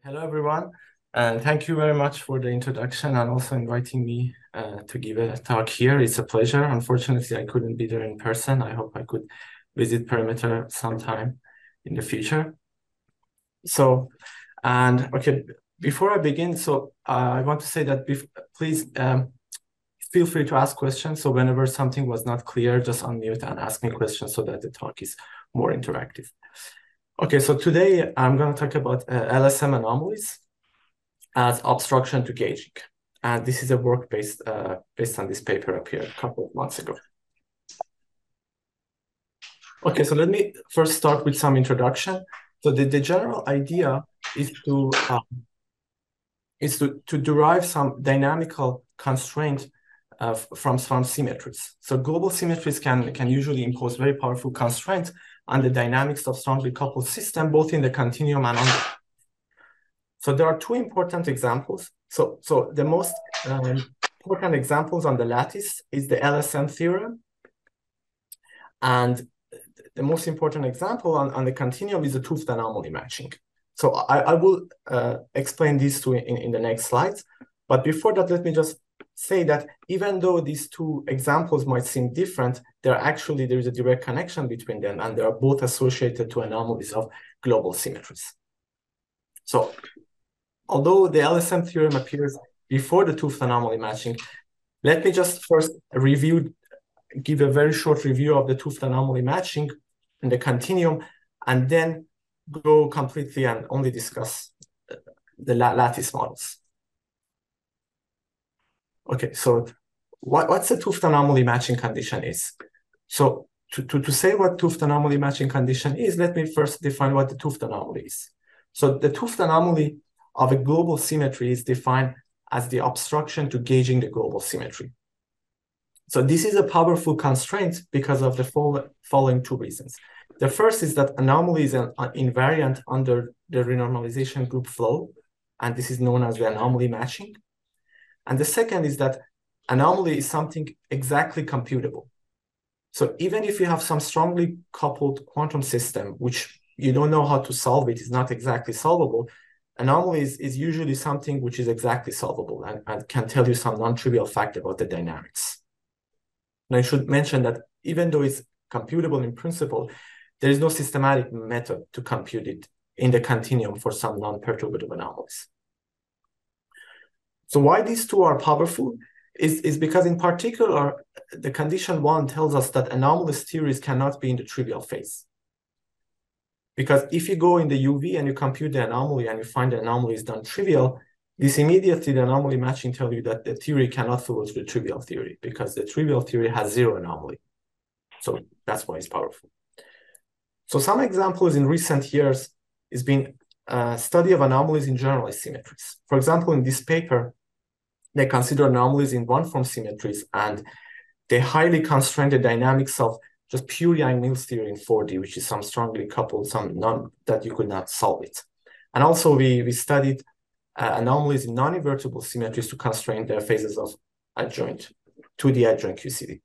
Hello, everyone, and thank you very much for the introduction and also inviting me to give a talk here. It's a pleasure. Unfortunately, I couldn't be there in person. I hope I could visit Perimeter sometime in the future. Okay, before I begin, I want to say that please feel free to ask questions. So whenever something was not clear, just unmute and ask me questions so that the talk is more interactive. Okay, so today I'm going to talk about LSM anomalies as obstruction to gauging. And this is a work based on this paper appeared a couple of months ago. Okay, so let me first start with some introduction. So the general idea is to derive some dynamical constraint from symmetries. So global symmetries can usually impose very powerful constraints on the dynamics of strongly coupled system, both in the continuum and on the... So there are two important examples. So the most important examples on the lattice is the LSM theorem. And the most important example on the continuum is the 't Hooft anomaly matching. So I will explain these two in the next slides. But before that, let me just say that even though these two examples might seem different, there is a direct connection between them, and they are both associated to anomalies of global symmetries. So although the LSM theorem appears before the 't Hooft anomaly matching, let me just first give a very short review of the 't Hooft anomaly matching in the continuum, and then go completely and only discuss the lattice models. Okay, so what's the 't Hooft anomaly matching condition is? So to say what 't Hooft anomaly matching condition is, let me first define what the 't Hooft anomaly is. So the 't Hooft anomaly of a global symmetry is defined as the obstruction to gauging the global symmetry. So this is a powerful constraint because of the following two reasons. The first is that anomaly is an invariant under the renormalization group flow, and this is known as the anomaly matching. And the second is that anomaly is something exactly computable. So even if you have some strongly coupled quantum system, which you don't know how to solve it, is not exactly solvable, anomaly is usually something which is exactly solvable and can tell you some non-trivial fact about the dynamics. And I should mention that even though it's computable in principle, there is no systematic method to compute it in the continuum for some non-perturbative anomalies. So why these two are powerful is because in particular, the condition one tells us that anomalous theories cannot be in the trivial phase. Because if you go in the UV and you compute the anomaly and you find the anomaly is non-trivial, this immediately the anomaly matching tells you that the theory cannot follow to the trivial theory because the trivial theory has zero anomaly. So that's why it's powerful. So some examples in recent years has been a study of anomalies in generalized symmetries. For example, in this paper, they consider anomalies in one-form symmetries, and they highly constrain the dynamics of just pure Yang-Mills theory in 4D, which is some strongly coupled, some none that you could not solve it. And also we studied anomalies in non-invertible symmetries to constrain their phases of adjoint, 2D adjoint QCD.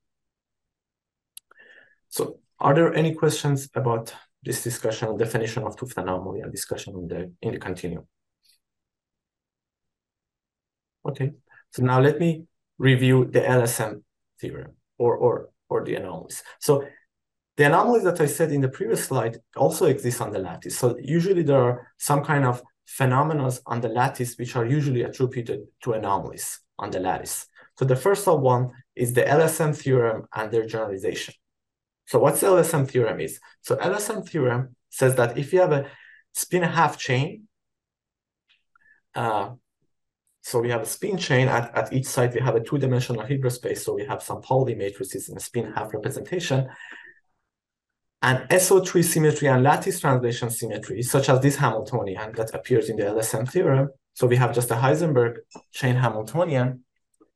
So are there any questions about this discussion on definition of 't Hooft anomaly and discussion in the continuum? Okay, so now let me review the LSM theorem or the anomalies. So the anomalies that I said in the previous slide also exist on the lattice. So usually there are some kind of phenomena on the lattice which are usually attributed to anomalies on the lattice. So the first one is the LSM theorem and their generalization. So what's the LSM theorem is? So LSM theorem says that if you have a spin half chain, so we have a spin chain at each side, we have a two-dimensional Hilbert space, so we have some Pauli matrices in a spin half representation. And SO3 symmetry and lattice translation symmetry, such as this Hamiltonian that appears in the LSM theorem. So we have just a Heisenberg chain Hamiltonian,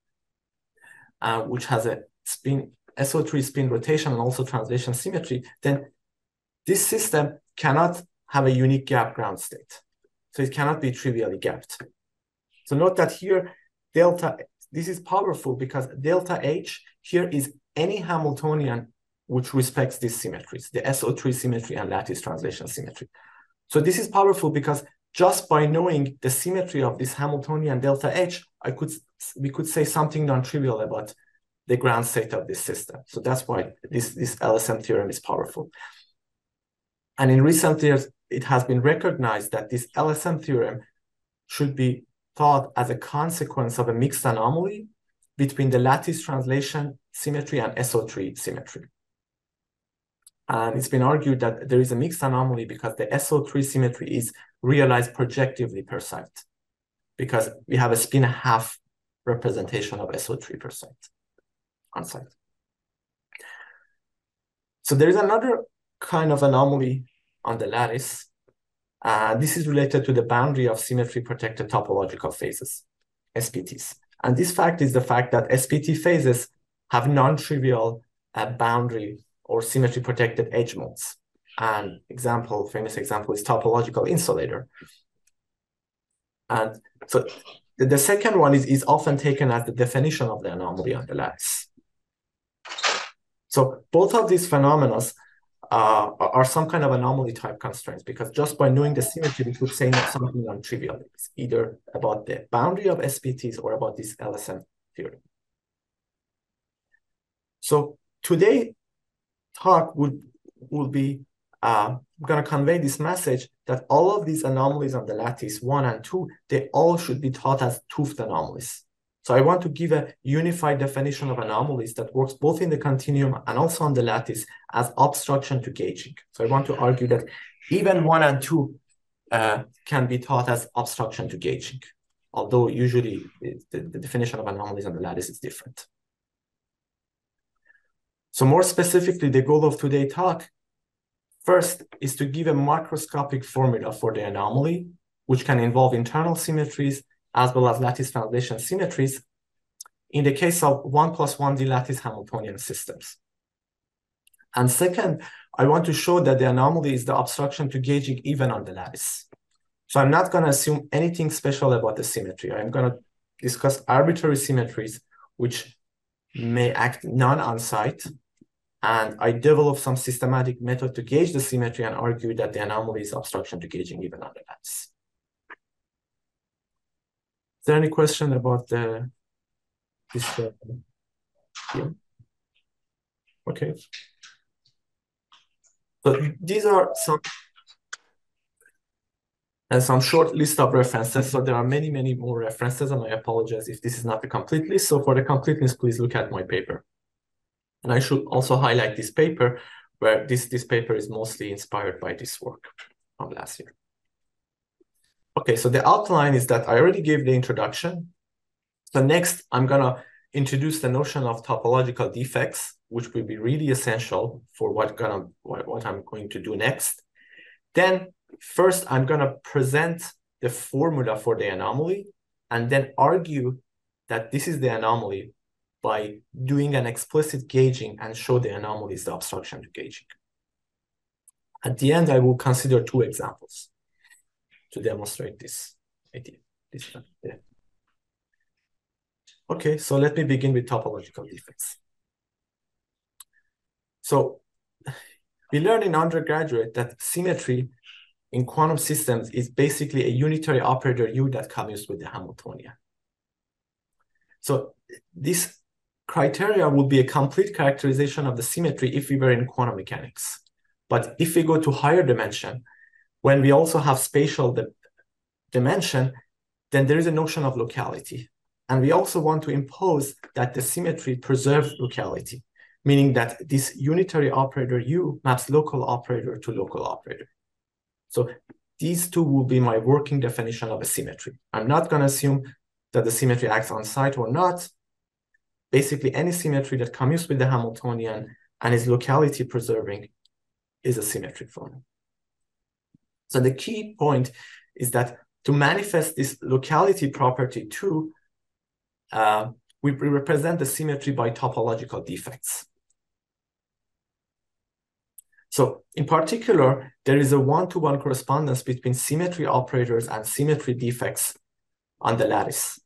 which has a spin SO3 spin rotation and also translation symmetry. Then this system cannot have a unique gap ground state. So it cannot be trivially gapped. So note that here, delta, this is powerful because delta H here is any Hamiltonian which respects these symmetries, the SO3 symmetry and lattice translation symmetry. So this is powerful because just by knowing the symmetry of this Hamiltonian delta H, we could say something non-trivial about the ground state of this system. So that's why this LSM theorem is powerful. And in recent years, it has been recognized that this LSM theorem should be thought as a consequence of a mixed anomaly between the lattice translation symmetry and SO3 symmetry. And it's been argued that there is a mixed anomaly because the SO3 symmetry is realized projectively per site, because we have a spin half representation of SO3 per site on site. So there is another kind of anomaly on the lattice. This is related to the boundary of symmetry-protected topological phases, SPTs. And this fact is the fact that SPT phases have non-trivial boundary or symmetry-protected edge modes. And famous example is topological insulator. And so the second one is often taken as the definition of the anomaly on the lattice. So both of these phenomena are some kind of anomaly type constraints, because just by knowing the symmetry, we could say something non-trivial. It's either about the boundary of SPTs or about this LSM theorem. So today talk will be going to convey this message that all of these anomalies on the lattice 1 and 2, they all should be taught as 't-Hooft anomalies. So I want to give a unified definition of anomalies that works both in the continuum and also on the lattice as obstruction to gauging. So I want to argue that even 1 and 2 can be taught as obstruction to gauging, although usually the definition of anomalies on the lattice is different. So more specifically, the goal of today's talk first is to give a macroscopic formula for the anomaly, which can involve internal symmetries as well as lattice translation symmetries in the case of 1+1D lattice Hamiltonian systems. And second, I want to show that the anomaly is the obstruction to gauging even on the lattice. So I'm not going to assume anything special about the symmetry. I'm going to discuss arbitrary symmetries which may act non-on-site, and I develop some systematic method to gauge the symmetry and argue that the anomaly is obstruction to gauging even on the lattice. Is there any question about this? Yeah. Okay. So these are some short list of references. So there are many, many more references, and I apologize if this is not the complete list. So for the completeness, please look at my paper. And I should also highlight this paper, where this paper is mostly inspired by this work from last year. Okay, so the outline is that I already gave the introduction. So next, I'm going to introduce the notion of topological defects, which will be really essential for what I'm going to do next. Then first, I'm going to present the formula for the anomaly and then argue that this is the anomaly by doing an explicit gauging and show the anomaly is the obstruction to gauging. At the end, I will consider 2 examples to demonstrate this idea. Okay, so let me begin with topological defects. So we learned in undergraduate that symmetry in quantum systems is basically a unitary operator U that commutes with the Hamiltonian. So this criteria would be a complete characterization of the symmetry if we were in quantum mechanics. But if we go to higher dimension, when we also have spatial dimension, then there is a notion of locality. And we also want to impose that the symmetry preserves locality, meaning that this unitary operator U maps local operator to local operator. So these 2 will be my working definition of a symmetry. I'm not going to assume that the symmetry acts on site or not. Basically, any symmetry that commutes with the Hamiltonian and is locality preserving is a symmetry for me. So the key point is that to manifest this locality property too, we represent the symmetry by topological defects. So in particular, there is a one-to-one correspondence between symmetry operators and symmetry defects on the lattice.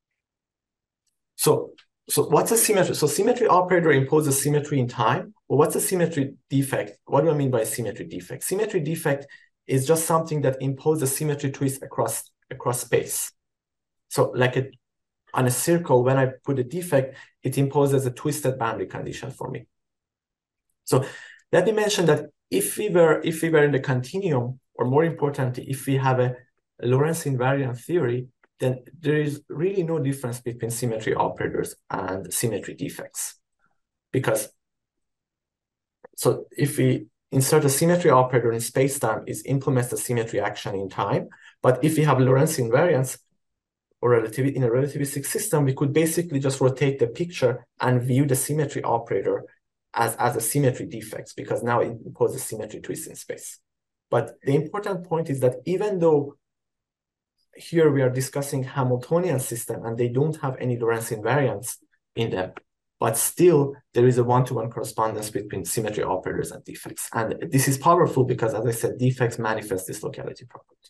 So what's a symmetry? So symmetry operator imposes symmetry in time. Well, what's a symmetry defect? What do I mean by symmetry defect? Symmetry defect is just something that imposes a symmetry twist across space. So like on a circle, when I put a defect, it imposes a twisted boundary condition for me. So let me mention that if we were in the continuum, or more importantly, if we have a Lorentz invariant theory, then there is really no difference between symmetry operators and symmetry defects. Because so if we insert a symmetry operator in space-time, it implements the symmetry action in time. But if we have Lorentz invariance or in a relativistic system, we could basically just rotate the picture and view the symmetry operator as a symmetry defect, because now it imposes symmetry twist in space. But the important point is that even though here we are discussing Hamiltonian system and they don't have any Lorentz invariance in them, but still there is a one-to-one correspondence between symmetry operators and defects. And this is powerful because, as I said, defects manifest this locality property.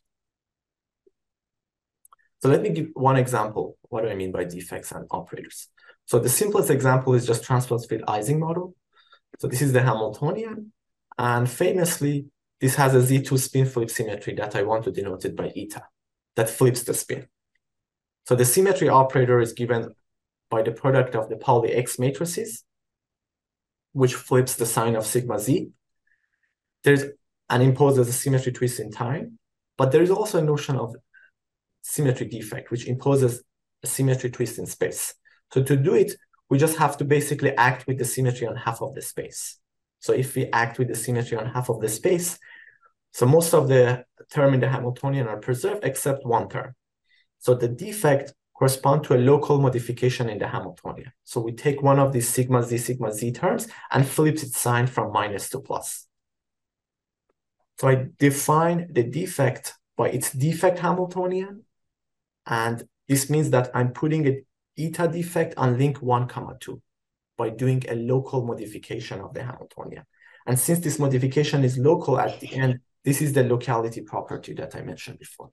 So let me give one example. What do I mean by defects and operators? So the simplest example is just transpose field Ising model. So this is the Hamiltonian, and famously, this has a Z2 spin flip symmetry that I want to denote it by eta, that flips the spin. So the symmetry operator is given by the product of the Pauli X matrices, which flips the sign of sigma Z. And imposes a symmetry twist in time, but there is also a notion of symmetry defect, which imposes a symmetry twist in space. So to do it, we just have to basically act with the symmetry on half of the space. So if we act with the symmetry on half of the space, so most of the term in the Hamiltonian are preserved except one term. So the defect corresponds to a local modification in the Hamiltonian. So we take one of these sigma Z terms and flips its sign from minus to plus. So I define the defect by its defect Hamiltonian, and this means that I'm putting an eta defect on link 1, 2 by doing a local modification of the Hamiltonian. And since this modification is local at the end, this is the locality property that I mentioned before.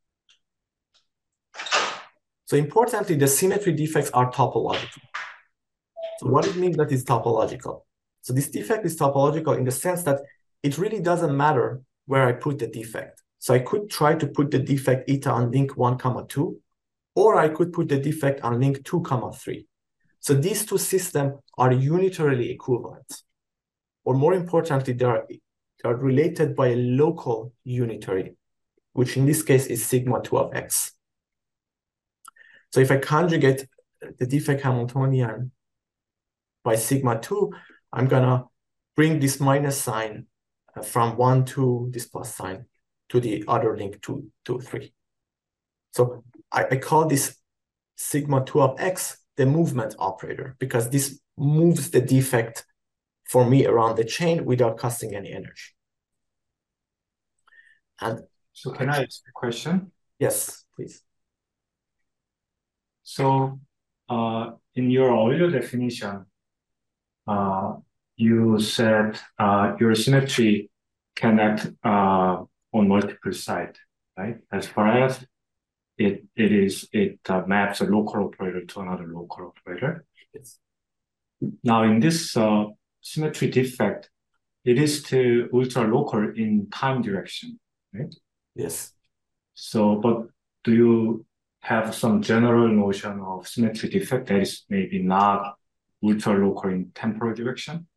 So importantly, the symmetry defects are topological. So what it means that it's topological? So this defect is topological in the sense that it really doesn't matter where I put the defect. So I could try to put the defect eta on link 1, 2, or I could put the defect on link 2, 3. So these two systems are unitarily equivalent. Or more importantly, they are related by a local unitary, which in this case is sigma 2 of x. So if I conjugate the defect Hamiltonian by sigma 2, I'm going to bring this minus sign from 1 to this plus sign to the other link 2, 3. So I call this sigma 2 of x the movement operator, because this moves the defect for me around the chain without costing any energy. And so can I ask a question? Yes, please. So in your earlier definition, you said your symmetry can act on multiple sides, right? As far as it maps a local operator to another local operator. Yes. Now in this symmetry defect, it is to ultra local in time direction, right? Yes. So, but do you have some general notion of symmetry defect that is maybe not ultra local in temporal direction?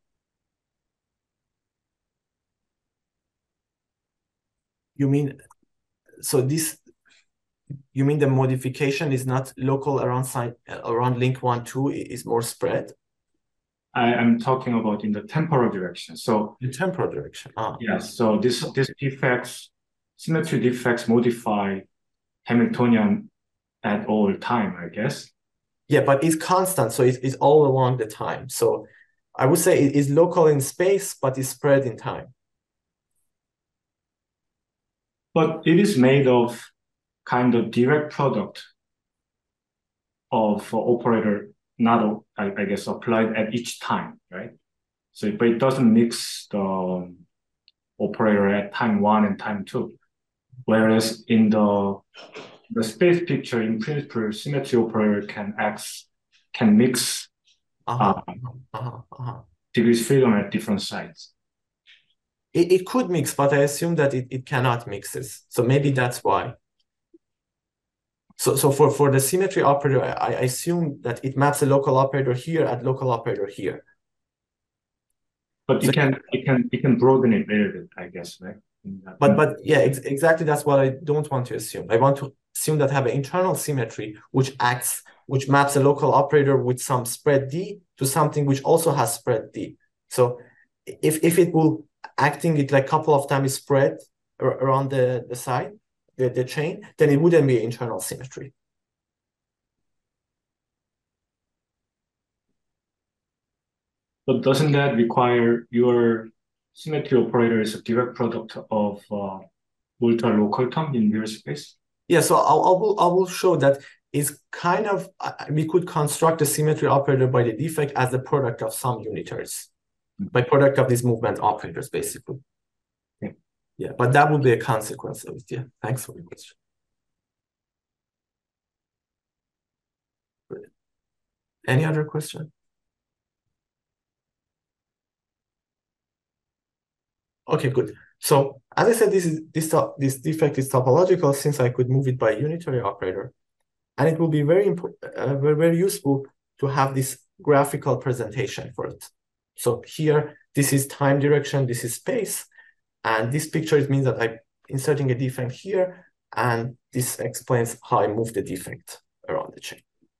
You mean, so this, you mean the modification is not local around link 1, 2, is more spread? I'm talking about in the temporal direction. So in temporal direction. Yes. So this defects, symmetry defects modify Hamiltonian at all time, I guess. Yeah, but it's constant, so it's all along the time. So I would say it is local in space, but it's spread in time. But it is made of kind of direct product of operator, not, I guess, applied at each time, right? So, but it doesn't mix the operator at time 1 and time 2. Whereas in the space picture, in principle, symmetry operator can mix degrees freedom at different sites. It could mix, but I assume that it cannot mix this. So maybe that's why. So for the symmetry operator, I assume that it maps a local operator here at local operator here. But you can broaden it a little bit, I guess, right? But yeah, exactly that's what I don't want to assume. I want to assume that I have an internal symmetry which maps a local operator with some spread D to something which also has spread D. So if it will acting it like a couple of times spread around the side, the chain, then it wouldn't be internal symmetry. But doesn't that require your symmetry operator is a direct product of ultra-local term in real space? Yeah, so I will show that is kind of, we could construct a symmetry operator by the defect as the product of some unitaries, by product of these movement operators, basically. Okay. Yeah, but that would be a consequence of it. Yeah, thanks for the question. Any other question? Okay, good. So as I said, this defect is topological since I could move it by unitary operator, and it will be very useful to have this graphical presentation for it. So here, this is time direction, this is space, and this picture it means that I'm inserting a defect here, and this explains how I move the defect around the chain.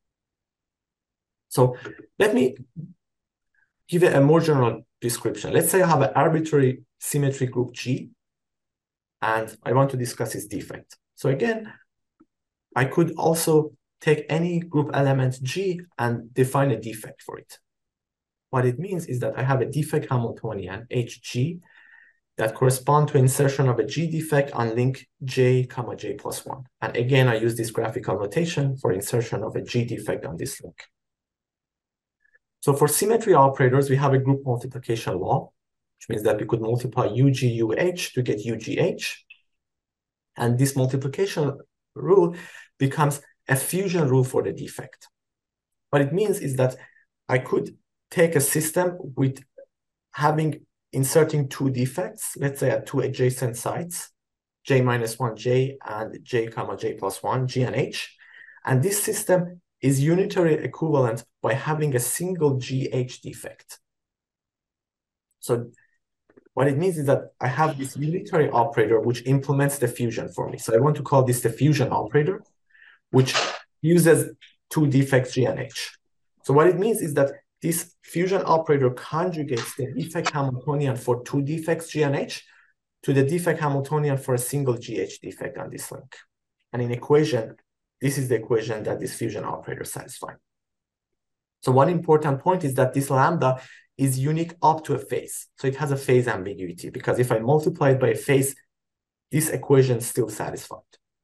So let me give it a more general description. Let's say I have an arbitrary symmetry group G, and I want to discuss its defect. So again, I could also take any group element G and define a defect for it. What it means is that I have a defect Hamiltonian HG that correspond to insertion of a G defect on link J, J plus 1. And again, I use this graphical notation for insertion of a G defect on this link. So for symmetry operators, we have a group multiplication law, which means that we could multiply UG-UH to get UGH. And this multiplication rule becomes a fusion rule for the defect. What it means is that I could take a system with inserting two defects, let's say at two adjacent sites, J minus 1J and J comma J plus 1, G and H. And this system is unitary equivalent by having a single GH defect. So what it means is that I have this unitary operator which implements the fusion for me. So I want to call this the fusion operator, which uses two defects G and H. So what it means is that this fusion operator conjugates the defect Hamiltonian for two defects G and H to the defect Hamiltonian for a single GH defect on this link. And in equation, this is the equation that this fusion operator satisfies. So one important point is that this lambda is unique up to a phase. So it has a phase ambiguity, because if I multiply it by a phase, this equation is still satisfied.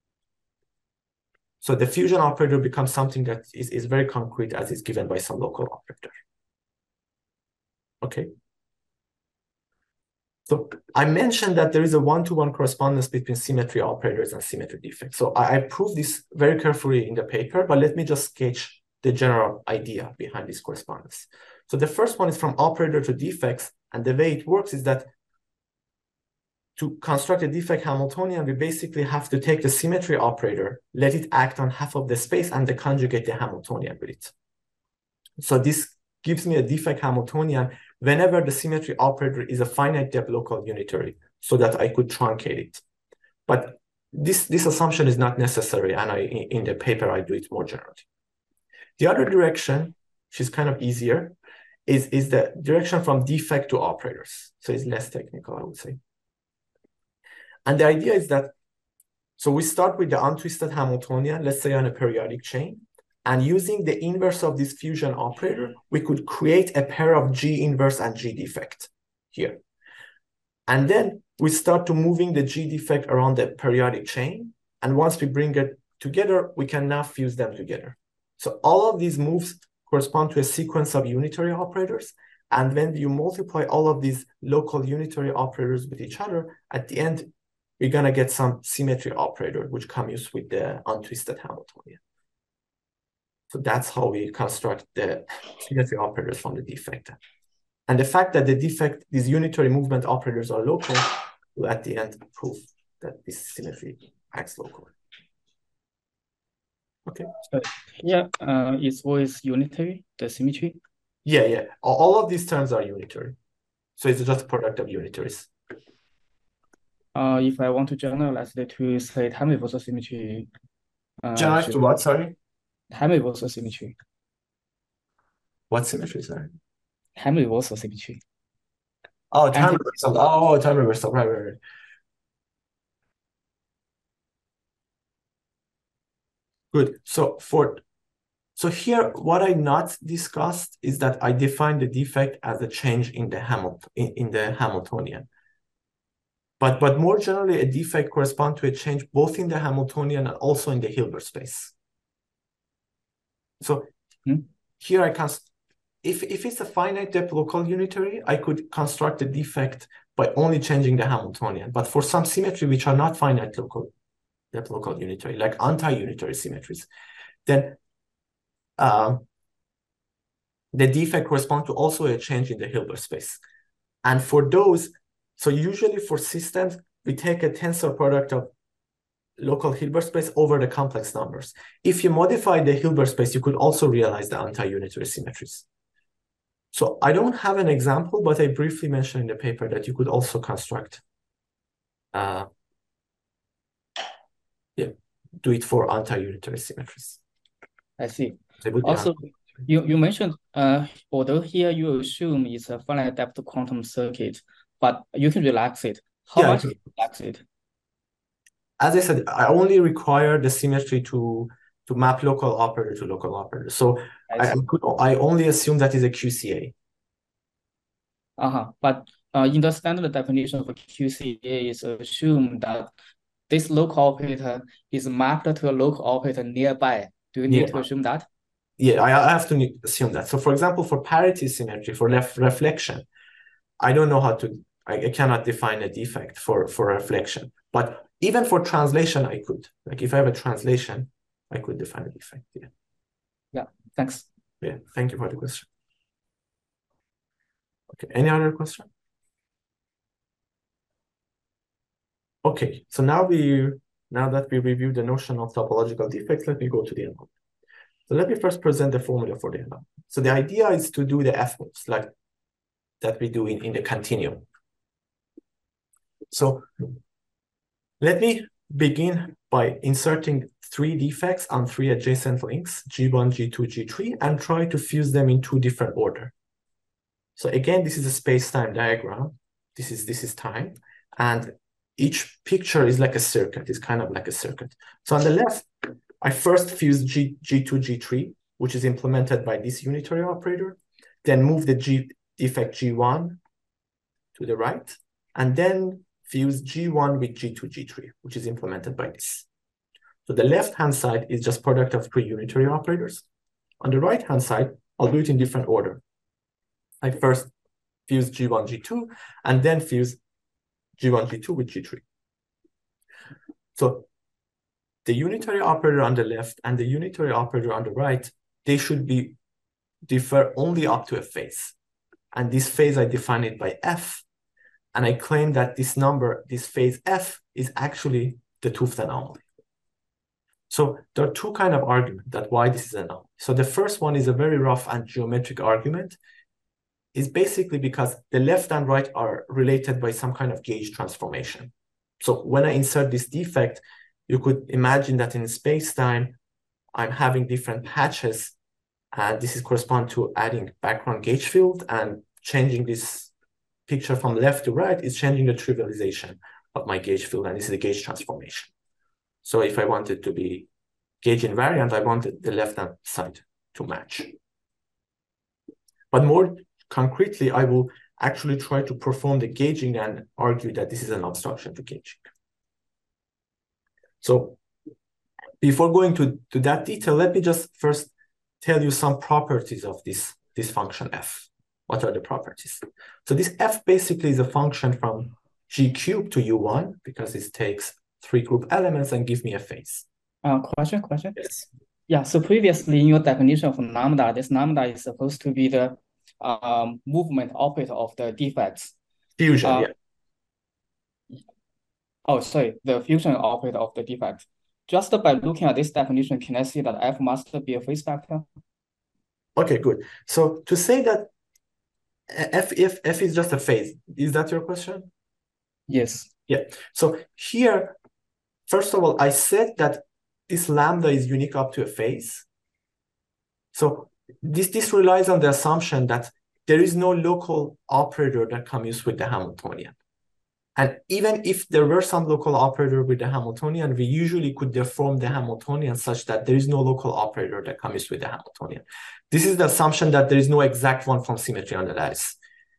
So the fusion operator becomes something that is very concrete as is given by some local operator. Okay. So I mentioned that there is a one-to-one correspondence between symmetry operators and symmetry defects. So I proved this very carefully in the paper, but let me just sketch the general idea behind this correspondence. So the first one is from operator to defects, and the way it works is that to construct a defect Hamiltonian, we basically have to take the symmetry operator, let it act on half of the space, and then conjugate the Hamiltonian with it. So this gives me a defect Hamiltonian whenever the symmetry operator is a finite depth local unitary, so that I could truncate it. But this assumption is not necessary, and in the paper I do it more generally. The other direction, which is kind of easier, is the direction from defect to operators. So it's less technical, I would say. And the idea is that, so we start with the untwisted Hamiltonian, let's say on a periodic chain, and using the inverse of this fusion operator, we could create a pair of G inverse and G defect here. And then we start to moving the G defect around the periodic chain. And once we bring it together, we can now fuse them together. So all of these moves correspond to a sequence of unitary operators. And when you multiply all of these local unitary operators with each other, at the end, we're going to get some symmetry operator, which commutes with the untwisted Hamiltonian. So that's how we construct the symmetry operators from the defect. And the fact that the defect, these unitary movement operators are local, will at the end prove that this symmetry acts locally. Okay. So here, it's always unitary, the symmetry. Yeah. All of these terms are unitary. So it's just a product of unitaries. If I want to generalize it to say time reversal symmetry. Generalize to what, sorry? Time reversal symmetry. What symmetry, sorry? Time reversal symmetry. Oh, time reversal. Oh, time reversal. Right. Good. So here, what I not discussed is that I defined the defect as a change in the Hamiltonian. But more generally, a defect corresponds to a change both in the Hamiltonian and also in the Hilbert space. So here I can, if it's a finite depth local unitary, I could construct a defect by only changing the Hamiltonian. But for some symmetry which are not finite depth local unitary, like anti-unitary symmetries, then the defect corresponds to also a change in the Hilbert space. And for those, so usually for systems, we take a tensor product of local Hilbert space over the complex numbers. If you modify the Hilbert space, you could also realize the anti-unitary symmetries. So I don't have an example, but I briefly mentioned in the paper that you could also construct, do it for anti-unitary symmetries. I see. Also, you mentioned, although here you assume it's a finite depth quantum circuit, but you can relax it. How much can you relax it? As I said, I only require the symmetry to map local operator to local operator. So I only assume that is a QCA. But in the standard definition for QCA, is assumed that this local operator is mapped to a local operator nearby. Do you need to assume that? Yeah, I have to assume that. So for example, for parity symmetry, for reflection, I don't know how to, I cannot define a defect for reflection. But even for translation, I could. Like if I have a translation, I could define a defect. Yeah, thanks. Yeah, thank you for the question. Okay, any other question? Okay, so now that we reviewed the notion of topological defects, let me go to the anomaly. So let me first present the formula for the anomaly. So the idea is to do the F moves like that we do in the continuum. So let me begin by inserting 3 defects on 3 adjacent links, G1, G2, G3, and try to fuse them in 2 different order. So again, this is a space-time diagram. This is time. And each picture is like a circuit. It's kind of like a circuit. So on the left, I first fuse G2, G3, which is implemented by this unitary operator, then move the defect G1 to the right, and then fuse G1 with G2, G3, which is implemented by this. So the left-hand side is just product of 3 unitary operators. On the right-hand side, I'll do it in different order. I first fuse G1, G2, and then fuse G1, G2 with G3. So the unitary operator on the left and the unitary operator on the right, they should differ only up to a phase. And this phase, I define it by F. And I claim that this phase F, is actually the 't Hooft anomaly. So there are 2 kind of arguments that why this is an anomaly. So the first one is a very rough and geometric argument. Is basically because the left and right are related by some kind of gauge transformation. So when I insert this defect, you could imagine that in space-time, I'm having different patches, and this is correspond to adding background gauge field, and changing this picture from left to right is changing the trivialization of my gauge field, and this is a gauge transformation. So if I want it to be gauge invariant, I wanted the left-hand side to match. But more concretely, I will actually try to perform the gauging and argue that this is an obstruction to gauging. So before going to that detail, let me just first tell you some properties of this function F. What are the properties? So this F basically is a function from G cubed to U1 because it takes 3 group elements and give me a phase. Question? Yes. Yeah, so previously in your definition of lambda, this lambda is supposed to be the movement operator of the defects. Fusion, yeah. Oh, sorry, the fusion operator of the defect. Just by looking at this definition, can I see that F must be a phase vector? Okay, good. So to say that F is just a phase, is that your question? Yes. Yeah. So here, first of all, I said that this lambda is unique up to a phase. So this relies on the assumption that there is no local operator that commutes with the Hamiltonian. And even if there were some local operator with the Hamiltonian, we usually could deform the Hamiltonian such that there is no local operator that commutes with the Hamiltonian. This is the assumption that there is no exact one-form symmetry on the lattice.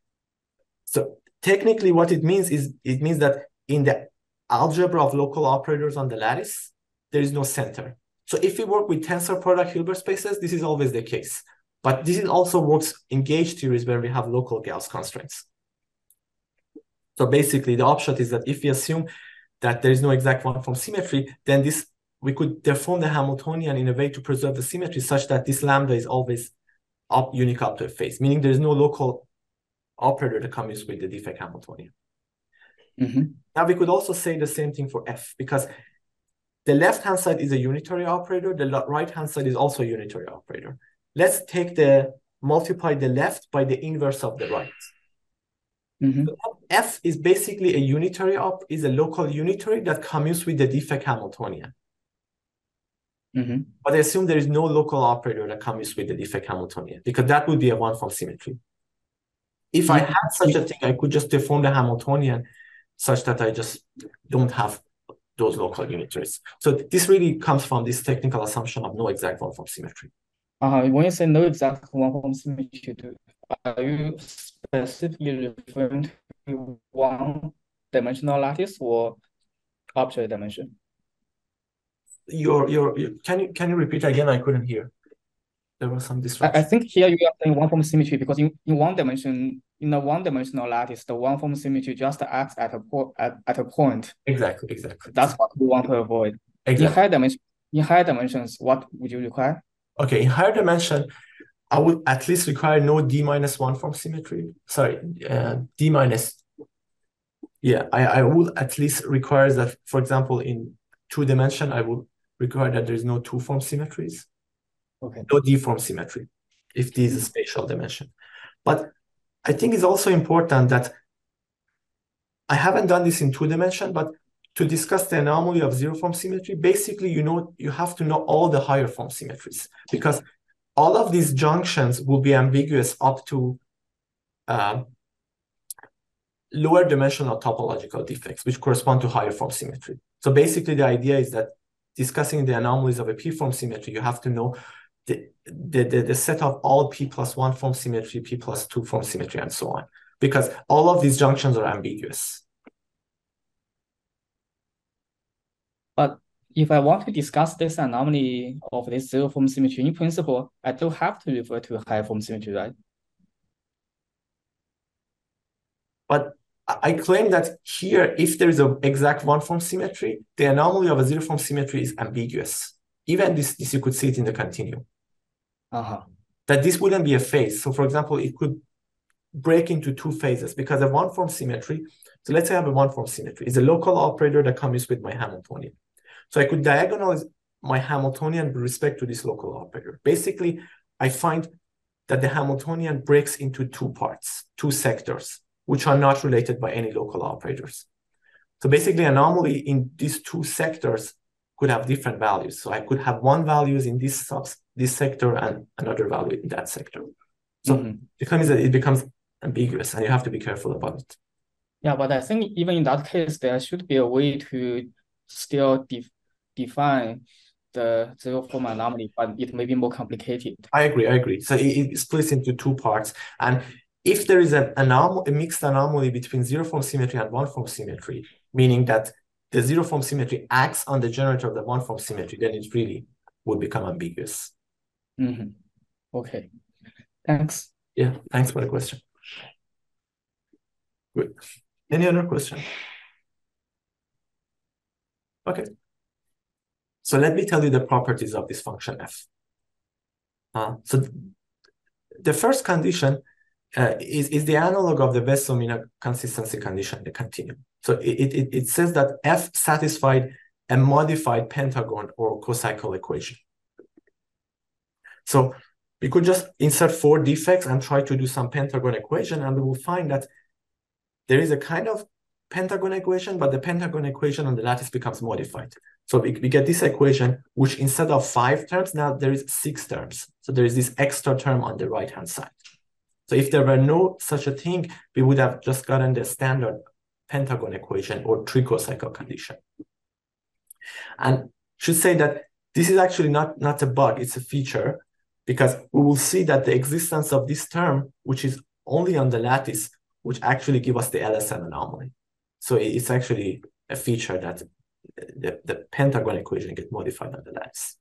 So technically what it means is, it means that in the algebra of local operators on the lattice, there is no center. So if we work with tensor product Hilbert spaces, this is always the case. But this also works in gauge theories where we have local Gauss constraints. So basically, the upshot is that if we assume that there is no exact one-form symmetry, then we could deform the Hamiltonian in a way to preserve the symmetry such that this lambda is always unique up to a phase, meaning there is no local operator that commutes with the defect Hamiltonian. Now we could also say the same thing for F, because the left-hand side is a unitary operator, the right-hand side is also a unitary operator. Let's multiply the left by the inverse of the right. So F is basically is a local unitary that commutes with the defect Hamiltonian. But I assume there is no local operator that commutes with the defect Hamiltonian, because that would be a one-form symmetry. If I had such a thing, I could just deform the Hamiltonian such that I just don't have those local unitaries. So this really comes from this technical assumption of no exact one-form symmetry. When you say no exact one-form symmetry, are you specifically referring to one-dimensional lattice or object dimension? Can you repeat again? I couldn't hear. There was some distraction. I think here you are saying one-form symmetry because in a one-dimensional lattice, the one-form symmetry just acts at a point. Exactly. That's what we want to avoid. Exactly. In higher dimensions, what would you require? Okay, in higher dimension, I would at least require no D-1 form symmetry. Sorry, D-. Yeah, I would at least require that, for example, in 2-dimension, I would require that there is no 2-form symmetries. Okay. No D-form symmetry, if this is a spatial dimension. But I think it's also important that I haven't done this in 2-dimension, but to discuss the anomaly of 0-form symmetry, basically, you have to know all the higher form symmetries, because all of these junctions will be ambiguous up to lower dimensional topological defects, which correspond to higher form symmetry. So basically, the idea is that discussing the anomalies of a P-form symmetry, you have to know the set of all P+1 form symmetry, P+2 form symmetry, and so on, because all of these junctions are ambiguous. But if I want to discuss this anomaly of this 0-form symmetry, in principle, I don't have to refer to high form symmetry, right? But I claim that here, if there is an exact 1-form symmetry, the anomaly of a 0-form symmetry is ambiguous. Even this you could see it in the continuum. That this wouldn't be a phase. So for example, it could break into 2 phases because a 1-form symmetry, so let's say I have a 1-form symmetry, is a local operator that commutes with my Hamiltonian. So I could diagonalize my Hamiltonian with respect to this local operator. Basically, I find that the Hamiltonian breaks into 2 parts, 2 sectors, which are not related by any local operators. So basically, anomaly in these 2 sectors could have different values. So I could have one values in this sector and another value in that sector. So the claim is that it becomes ambiguous, and you have to be careful about it. Yeah, but I think even in that case, there should be a way to still define the 0-form anomaly, but it may be more complicated. I agree. So it splits into 2 parts. And if there is a mixed anomaly between 0-form symmetry and 1-form symmetry, meaning that the 0-form symmetry acts on the generator of the 1-form symmetry, then it really would become ambiguous. Okay. Thanks. Yeah, thanks for the question. Good. Any other question? Okay. So let me tell you the properties of this function f. So the first condition is the analog of the Wess-Zumina consistency condition in the continuum. So it says that F satisfied a modified pentagon or cocycle equation. So we could just insert 4 defects and try to do some pentagon equation, and we will find that there is a kind of pentagon equation, but the pentagon equation on the lattice becomes modified. So we get this equation, which instead of 5 terms, now there is 6 terms. So there is this extra term on the right-hand side. So if there were no such a thing, we would have just gotten the standard pentagon equation or tricocycle condition. And should say that this is actually not a bug, it's a feature, because we will see that the existence of this term, which is only on the lattice, which actually give us the LSM anomaly. So it's actually a feature that the pentagon equation get modified on the lattice.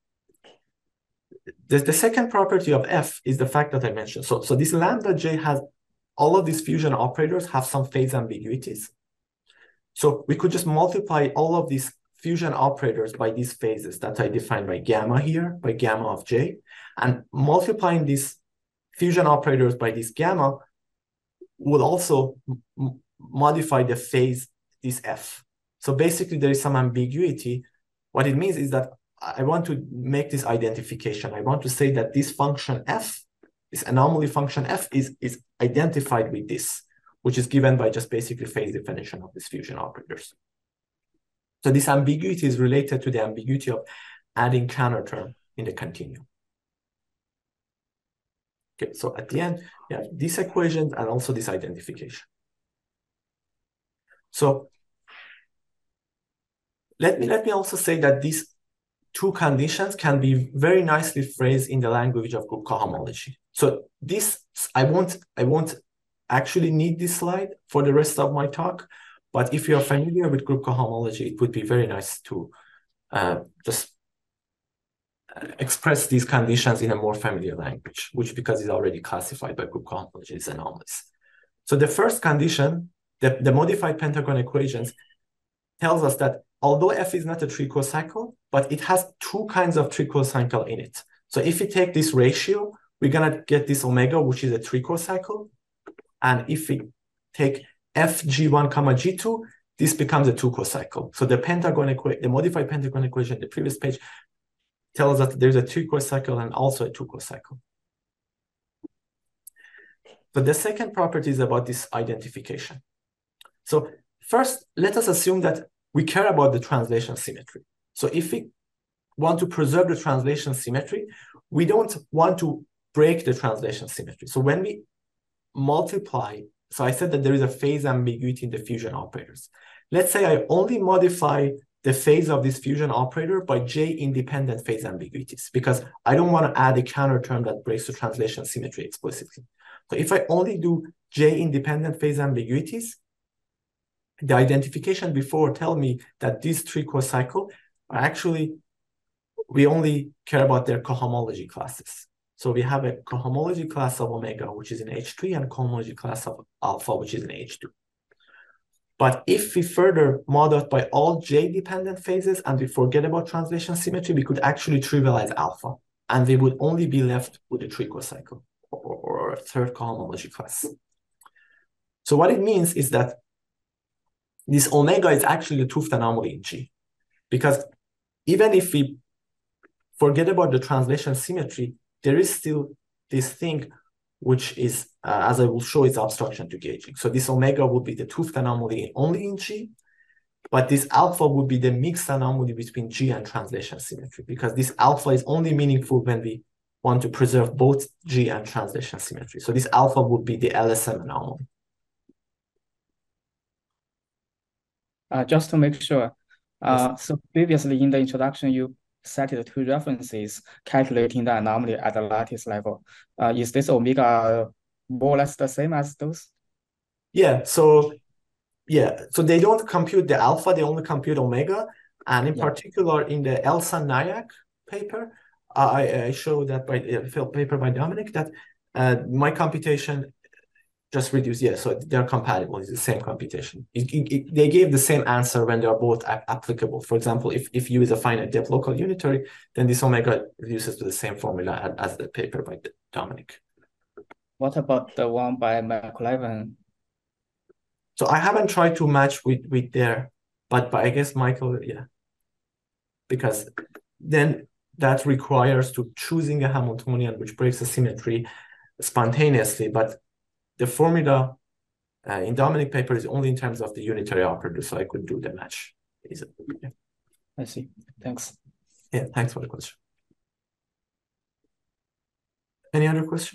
The second property of F is the fact that I mentioned. So this lambda J has all of these fusion operators have some phase ambiguities. So we could just multiply all of these fusion operators by these phases that I defined by gamma here, by gamma of J, and multiplying these fusion operators by this gamma will also modify the phase, this F. So basically there is some ambiguity. What it means is that I want to make this identification. I want to say that this function F, this anomaly function F is identified with this, which is given by just basically phase definition of these fusion operators. So this ambiguity is related to the ambiguity of adding counter term in the continuum. Okay, so at the end, you have this equation and also this identification. So let me also say that these 2 conditions can be very nicely phrased in the language of group cohomology. So this, I won't actually need this slide for the rest of my talk, but if you're familiar with group cohomology, it would be very nice to just express these conditions in a more familiar language, which because it's already classified by group cohomology is anomalous. So the first condition, the modified pentagon equations, tells us that although F is not a tricocycle, but it has 2 kinds of tricocycle in it. So if we take this ratio, we're gonna get this omega, which is a tricocycle. And if we take F G1 comma G2, this becomes a 2-cocycle. So the modified pentagon equation, the previous page, tells us that there's a 3-cocycle and also a 2-cocycle. But the second property is about this identification. So first, let us assume that we care about the translation symmetry. So if we want to preserve the translation symmetry, we don't want to break the translation symmetry. So when we multiply, so I said that there is a phase ambiguity in the fusion operators. Let's say I only modify the phase of this fusion operator by J independent phase ambiguities, because I don't want to add a counter term that breaks the translation symmetry explicitly. So if I only do J independent phase ambiguities, the identification before tell me that these 3 cocycle are actually, we only care about their cohomology classes. So we have a cohomology class of omega, which is in H3, and a cohomology class of alpha, which is in H2. But if we further mod out by all J-dependent phases and we forget about translation symmetry, we could actually trivialize alpha, and we would only be left with a 3-cocycle or a 3rd cohomology class. So what it means is that this omega is actually the 't Hooft anomaly in G, because even if we forget about the translation symmetry, there is still this thing which is, as I will show, is obstruction to gauging. So this omega would be the 't Hooft anomaly only in G, but this alpha would be the mixed anomaly between G and translation symmetry, because this alpha is only meaningful when we want to preserve both G and translation symmetry. So this alpha would be the LSM anomaly. Just to make sure, so previously in the introduction, you cited 2 references calculating the anomaly at the lattice level. Is this omega more or less the same as those? Yeah, so they don't compute the alpha, they only compute omega. And in particular, in the Elsa-Nayak paper, I show that by a paper by Dominic that my computation just reduced. Yeah, so they're compatible. It's the same computation. They gave the same answer when they are both applicable. For example, if you use a finite depth local unitary, then this omega reduces to the same formula as the paper by Dominic. What about the one by McLaren? So I haven't tried to match with there, but I guess Michael, yeah. Because then that requires to choosing a Hamiltonian which breaks the symmetry spontaneously, but the formula in Dominic paper is only in terms of the unitary operator, so I could do the match easily. Yeah. I see. Thanks. Yeah, thanks for the question. Any other question?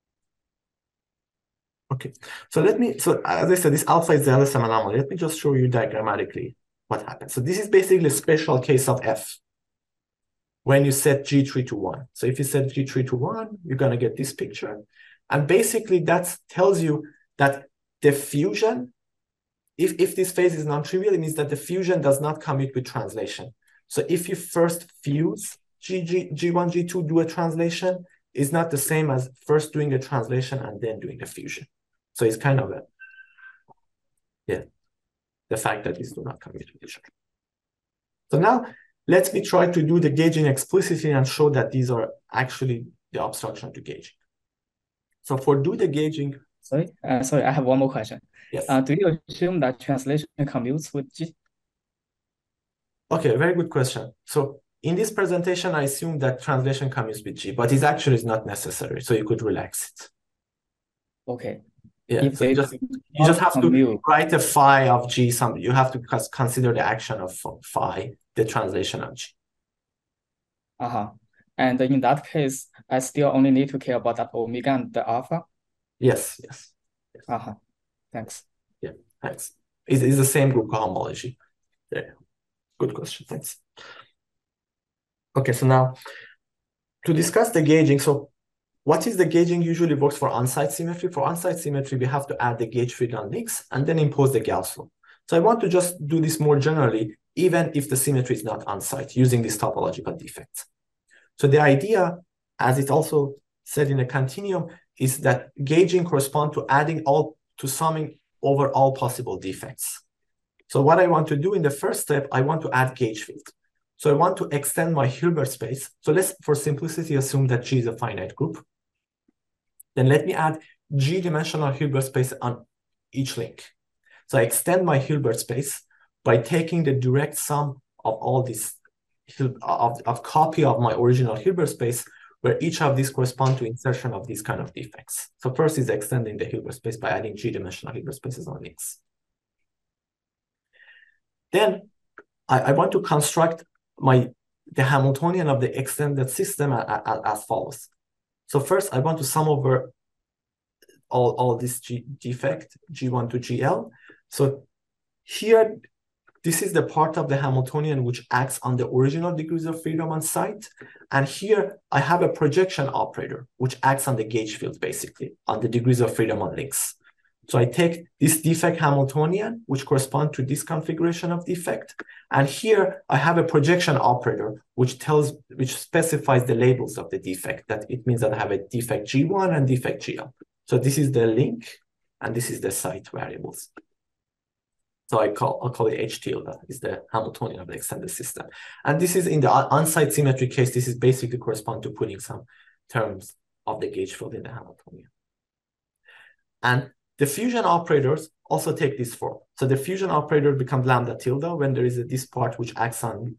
Okay, so as I said, this alpha is the LSM anomaly. Let me just show you diagrammatically what happens. So this is basically a special case of F when you set G3 to 1. So if you set G3 to 1, you're going to get this picture. And basically that tells you that the fusion, if this phase is non-trivial, it means that the fusion does not commute with translation. So if you first fuse G1, G2, do a translation, is not the same as first doing a translation and then doing a fusion. So it's kind of the fact that these do not commute with each other. So now let me try to do the gauging explicitly and show that these are actually the obstruction to gauging. So for do the gauging. Sorry, I have one more question. Yes. Do you assume that translation commutes with G? Okay, very good question. So in this presentation, I assume that translation commutes with G, but it actually is not necessary. So you could relax it. Okay. Yeah, if so you just have to write a phi of G. You have to consider the action of phi, the translation of G. And in that case, I still only need to care about that omega and the alpha? Yes. Thanks. Yeah, thanks. It's the same group cohomology. Yeah, good question, thanks. Okay, so now to discuss the gauging, so what is the gauging usually works for on-site symmetry? For on-site symmetry, we have to add the gauge field on links and then impose the Gauss law. So I want to just do this more generally, even if the symmetry is not on-site, using this topological defect. So the idea, as it also said in a continuum, is that gauging corresponds to summing over all possible defects. So what I want to do in the first step, I want to add gauge field. So I want to extend my Hilbert space. So let's, for simplicity, assume that G is a finite group. Then let me add G-dimensional Hilbert space on each link. So I extend my Hilbert space by taking the direct sum of all these of copy of my original Hilbert space, where each of these correspond to insertion of these kind of defects. So first is extending the Hilbert space by adding G-dimensional Hilbert spaces on links. Then I want to construct the Hamiltonian of the extended system as follows. So first, I want to sum over all this defect, G1 to GL. So here, this is the part of the Hamiltonian which acts on the original degrees of freedom on site. And here, I have a projection operator, which acts on the gauge field, basically, on the degrees of freedom on links. So I take this defect Hamiltonian, which corresponds to this configuration of defect. And here I have a projection operator, which specifies the labels of the defect. That it means that I have a defect G1 and defect GL. So this is the link, and this is the site variables. So I'll call it H tilde, is the Hamiltonian of the extended system. And this is in the on-site symmetry case, this is basically correspond to putting some terms of the gauge field in the Hamiltonian. And the fusion operators also take this form. So the fusion operator becomes lambda tilde when there is this part which acts on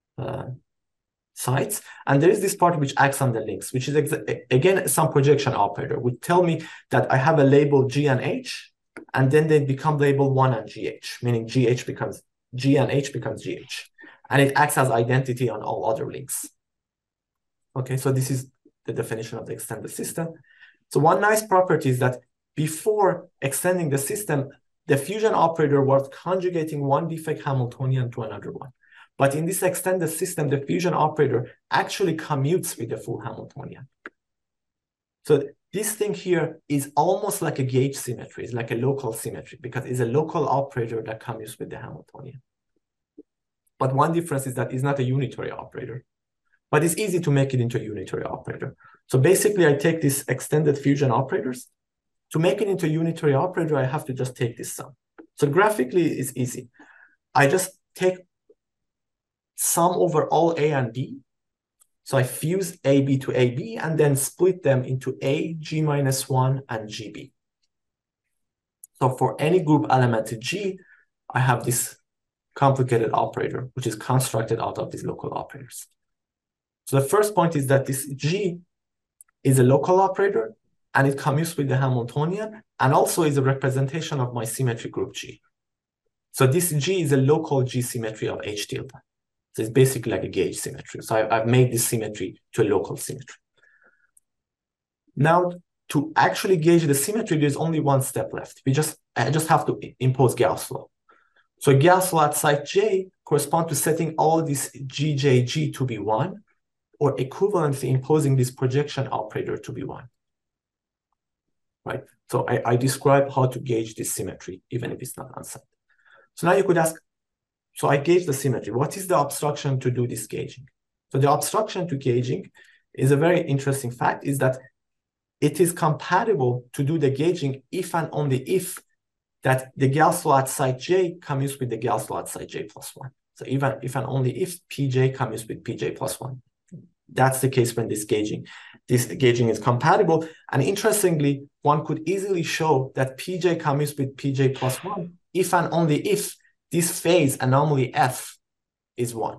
sites. And there is this part which acts on the links, which is, again, some projection operator would tell me that I have a label G and H, and then they become label 1 and GH, meaning GH becomes G and H becomes GH. And it acts as identity on all other links. Okay, so this is the definition of the extended system. So one nice property is that before extending the system, the fusion operator was conjugating one defect Hamiltonian to another one. But in this extended system, the fusion operator actually commutes with the full Hamiltonian. So this thing here is almost like a gauge symmetry. It's like a local symmetry because it's a local operator that commutes with the Hamiltonian. But one difference is that it's not a unitary operator. But it's easy to make it into a unitary operator. So basically, I take these extended fusion operators. To make it into a unitary operator, I have to just take this sum. So graphically, it's easy. I just take sum over all A and B So I fuse AB to AB and then split them into A, G minus 1, and GB. So for any group element G, I have this complicated operator, which is constructed out of these local operators. So the first point is that this G is a local operator, and it commutes with the Hamiltonian, and also is a representation of my symmetry group G. So this G is a local G symmetry of H tilde. So it's basically like a gauge symmetry. So I've made this symmetry to a local symmetry. Now, to actually gauge the symmetry, there's only one step left. I just have to impose Gauss law. So Gauss law at site J corresponds to setting all this GJG to be 1, or equivalently imposing this projection operator to be 1. Right? So I describe how to gauge this symmetry, even if it's not unset. So now you could ask, so I gauge the symmetry. What is the obstruction to do this gauging? So the obstruction to gauging is a very interesting fact, is that it is compatible to do the gauging if and only if that the Gauss law at site J commutes with the Gauss law at site J plus 1. So even if and only if Pj commutes with Pj plus 1. That's the case when this gauging is compatible. And interestingly, one could easily show that Pj commutes with Pj plus 1 if and only if this phase anomaly F is 1.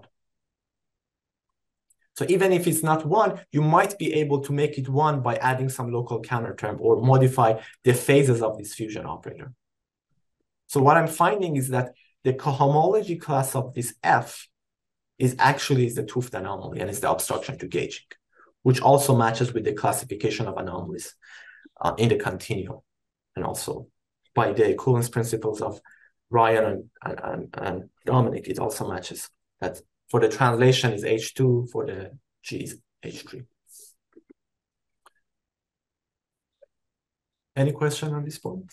So even if it's not 1, you might be able to make it 1 by adding some local counter term or modify the phases of this fusion operator. So what I'm finding is that the cohomology class of this F is actually the 't Hooft anomaly, and is the obstruction to gauging, which also matches with the classification of anomalies in the continuum, and also by the equivalence principles of Ryan and Dominic, it also matches that for the translation is H2, for the G is H3. Any question on this point?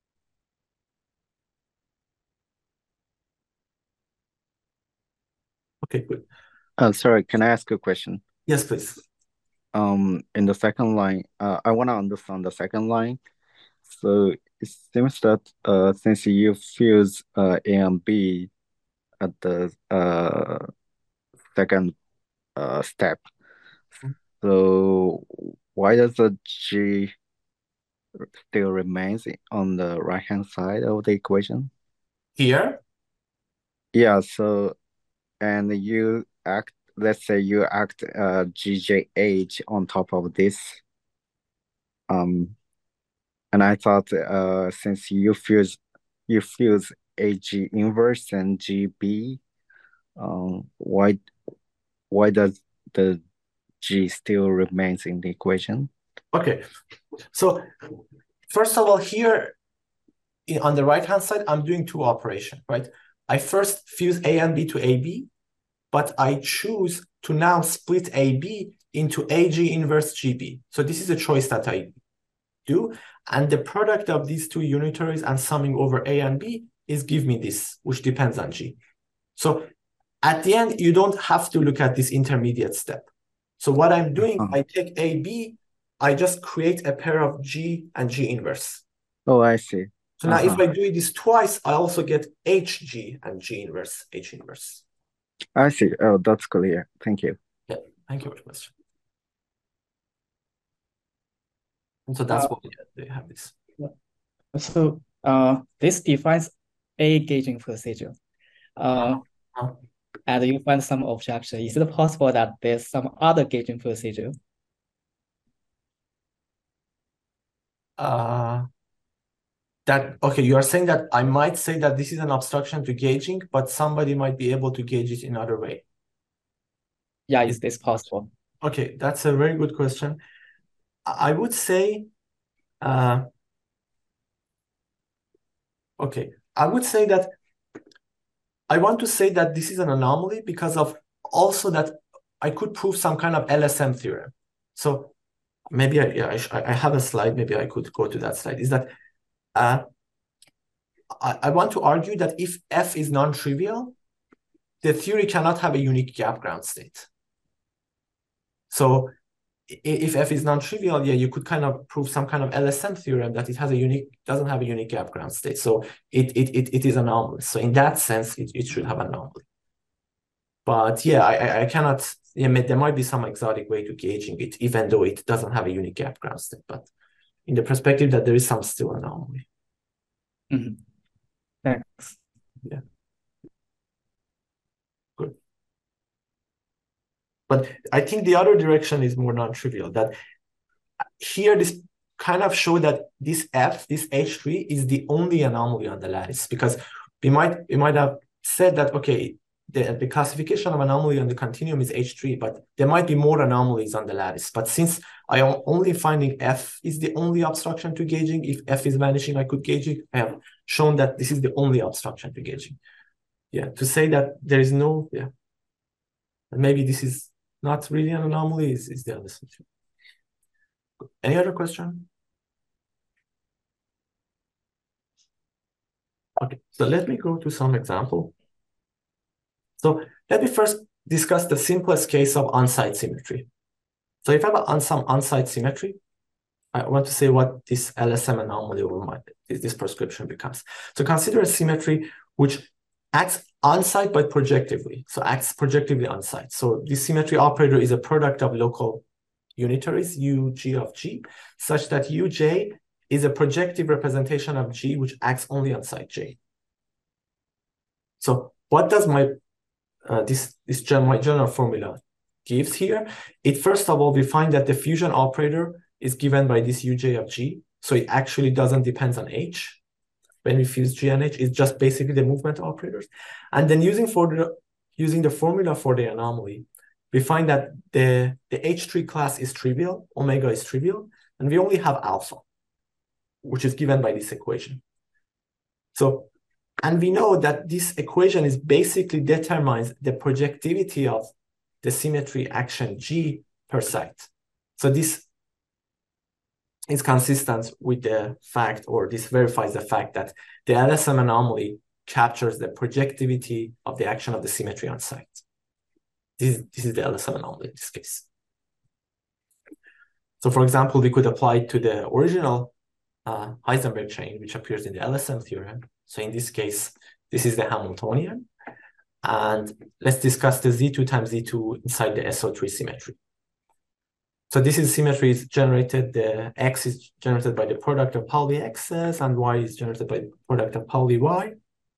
Okay, good. Sorry, can I ask a question? Yes, please. In the second line, I want to understand the second line. So it seems that since you fuse A and B at the second step, so why does the G still remains on the right-hand side of the equation? Here? Yeah, so, and you act, let's say you act GJH on top of this. And I thought since you fuse AG inverse and GB, why does the G still remains in the equation? Okay, so first of all, here on the right-hand side, I'm doing two operations, right? I first fuse A and B to AB, but I choose to now split AB into AG inverse GB. So this is a choice that I do. And the product of these two unitaries and summing over A and B is give me this, which depends on G. So at the end, you don't have to look at this intermediate step. So what I'm doing, I take AB, I just create a pair of G and G inverse. Oh, I see. So now if I do this twice, I also get HG and G inverse, H inverse. I see. Oh, that's clear. Thank you. Yeah, thank you for the question. And so that's what they have this. So this defines a gauging procedure. And you find some objection. Is it possible that there's some other gauging procedure? Okay, you are saying that I might say that this is an obstruction to gauging, but somebody might be able to gauge it in another way. Yeah, is this possible? Okay, that's a very good question. I would say, okay, I would say that I want to say that this is an anomaly because of also that I could prove some kind of LSM theorem. So maybe I have a slide, maybe I could go to that slide, is that I want to argue that if F is non-trivial, the theory cannot have a unique gap ground state. So if F is non-trivial, yeah, you could kind of prove some kind of LSM theorem that it has doesn't have a unique gap ground state. So it is anomalous. So in that sense, it should have an anomaly. But yeah, I cannot. Yeah, there might be some exotic way to gauging it, even though it doesn't have a unique gap ground state. But in the perspective that there is some still anomaly. Mm-hmm. Thanks. Yeah. Good. But I think the other direction is more non-trivial. That here, this kind of show that this H3 is the only anomaly on the lattice, because we might have said that, okay, the classification of anomaly on the continuum is H3, but there might be more anomalies on the lattice. But since I am only finding F is the only obstruction to gauging, if F is vanishing, I could gauge it. I have shown that this is the only obstruction to gauging. Yeah, to say that there is no, yeah, maybe this is not really an anomaly is the other solution. Any other question? Okay, so let me go to some example. So let me first discuss the simplest case of on-site symmetry. So if I have some on-site symmetry, I want to say what this LSM anomaly over this prescription becomes. So consider a symmetry which acts on-site but projectively. So acts projectively on-site. So this symmetry operator is a product of local unitaries, UG of G, such that UJ is a projective representation of G which acts only on site J. So what does my my general formula gives here? It first of all, we find that the fusion operator is given by this UJ of G. So it actually doesn't depend on H. When we fuse G and H, it's just basically the movement operators. And then using the formula for the anomaly, we find that the H3 class is trivial, omega is trivial, and we only have alpha, which is given by this equation. So, and we know that this equation is basically determines the projectivity of the symmetry action G per site. So this is consistent with the fact, or this verifies the fact that the LSM anomaly captures the projectivity of the action of the symmetry on site. This is the LSM anomaly in this case. So for example, we could apply it to the original Heisenberg chain, which appears in the LSM theorem. So in this case, this is the Hamiltonian. And let's discuss the Z2 times Z2 inside the SO3 symmetry. So this is symmetry is generated, the X is generated by the product of Pauli X's, and Y is generated by the product of Pauli Y.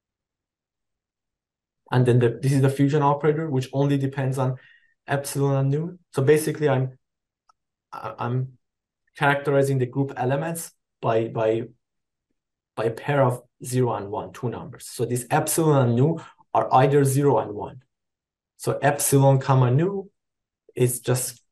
And then this is the fusion operator, which only depends on epsilon and nu. So basically, I'm characterizing the group elements by a pair of 0 and 1, two numbers. So these epsilon and nu are either 0 and 1. So epsilon comma nu is just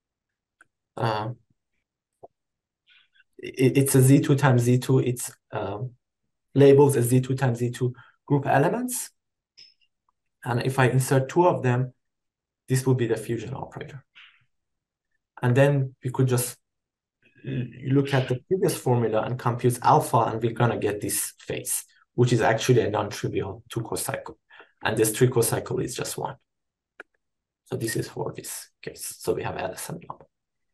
it's a Z2 times Z2. It's labels as Z2 times Z2 group elements. And if I insert two of them, this will be the fusion operator. And then we could just look at the previous formula and compute alpha, and we're gonna get this phase, which is actually a non-trivial 2 cocycle. And this 3 cocycle is just 1. So this is for this case. So we have LSM number.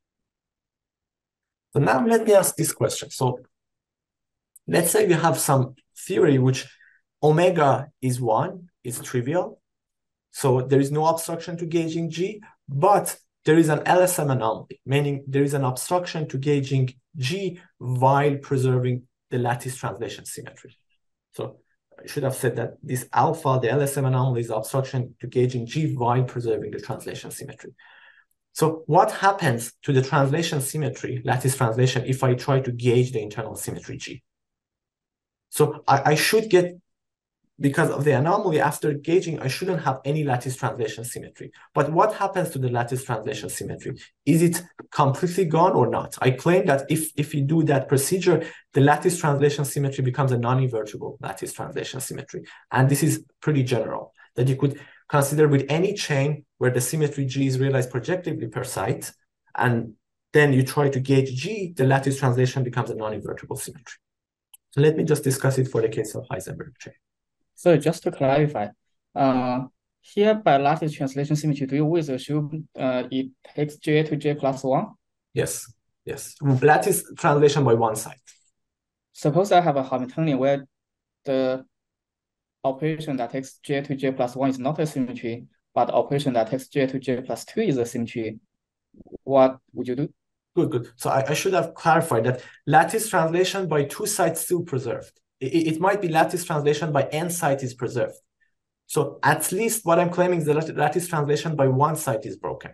So now let me ask this question. So let's say we have some theory which omega is 1, is trivial. So there is no obstruction to gauging G, but there is an LSM anomaly, meaning there is an obstruction to gauging G while preserving the lattice translation symmetry. So I should have said that this alpha, the LSM anomaly, is obstruction to gauging G while preserving the translation symmetry. So what happens to the translation symmetry, lattice translation, if I try to gauge the internal symmetry G? So I should get, because of the anomaly after gauging, I shouldn't have any lattice translation symmetry. But what happens to the lattice translation symmetry? Is it completely gone or not? I claim that if you do that procedure, the lattice translation symmetry becomes a non-invertible lattice translation symmetry. And this is pretty general, that you could consider with any chain where the symmetry G is realized projectively per site, and then you try to gauge G, the lattice translation becomes a non-invertible symmetry. So let me just discuss it for the case of Heisenberg chain. So just to clarify, here by lattice translation symmetry, do you always assume it takes J to J plus 1? Yes, yes. Lattice translation by one side. Suppose I have a Hamiltonian where the operation that takes J to J plus 1 is not a symmetry, but the operation that takes j to j plus 2 is a symmetry, what would you do? Good. So I should have clarified that lattice translation by 2 sites still preserved. It might be lattice translation by n site is preserved. So at least what I'm claiming is that lattice translation by 1 site is broken.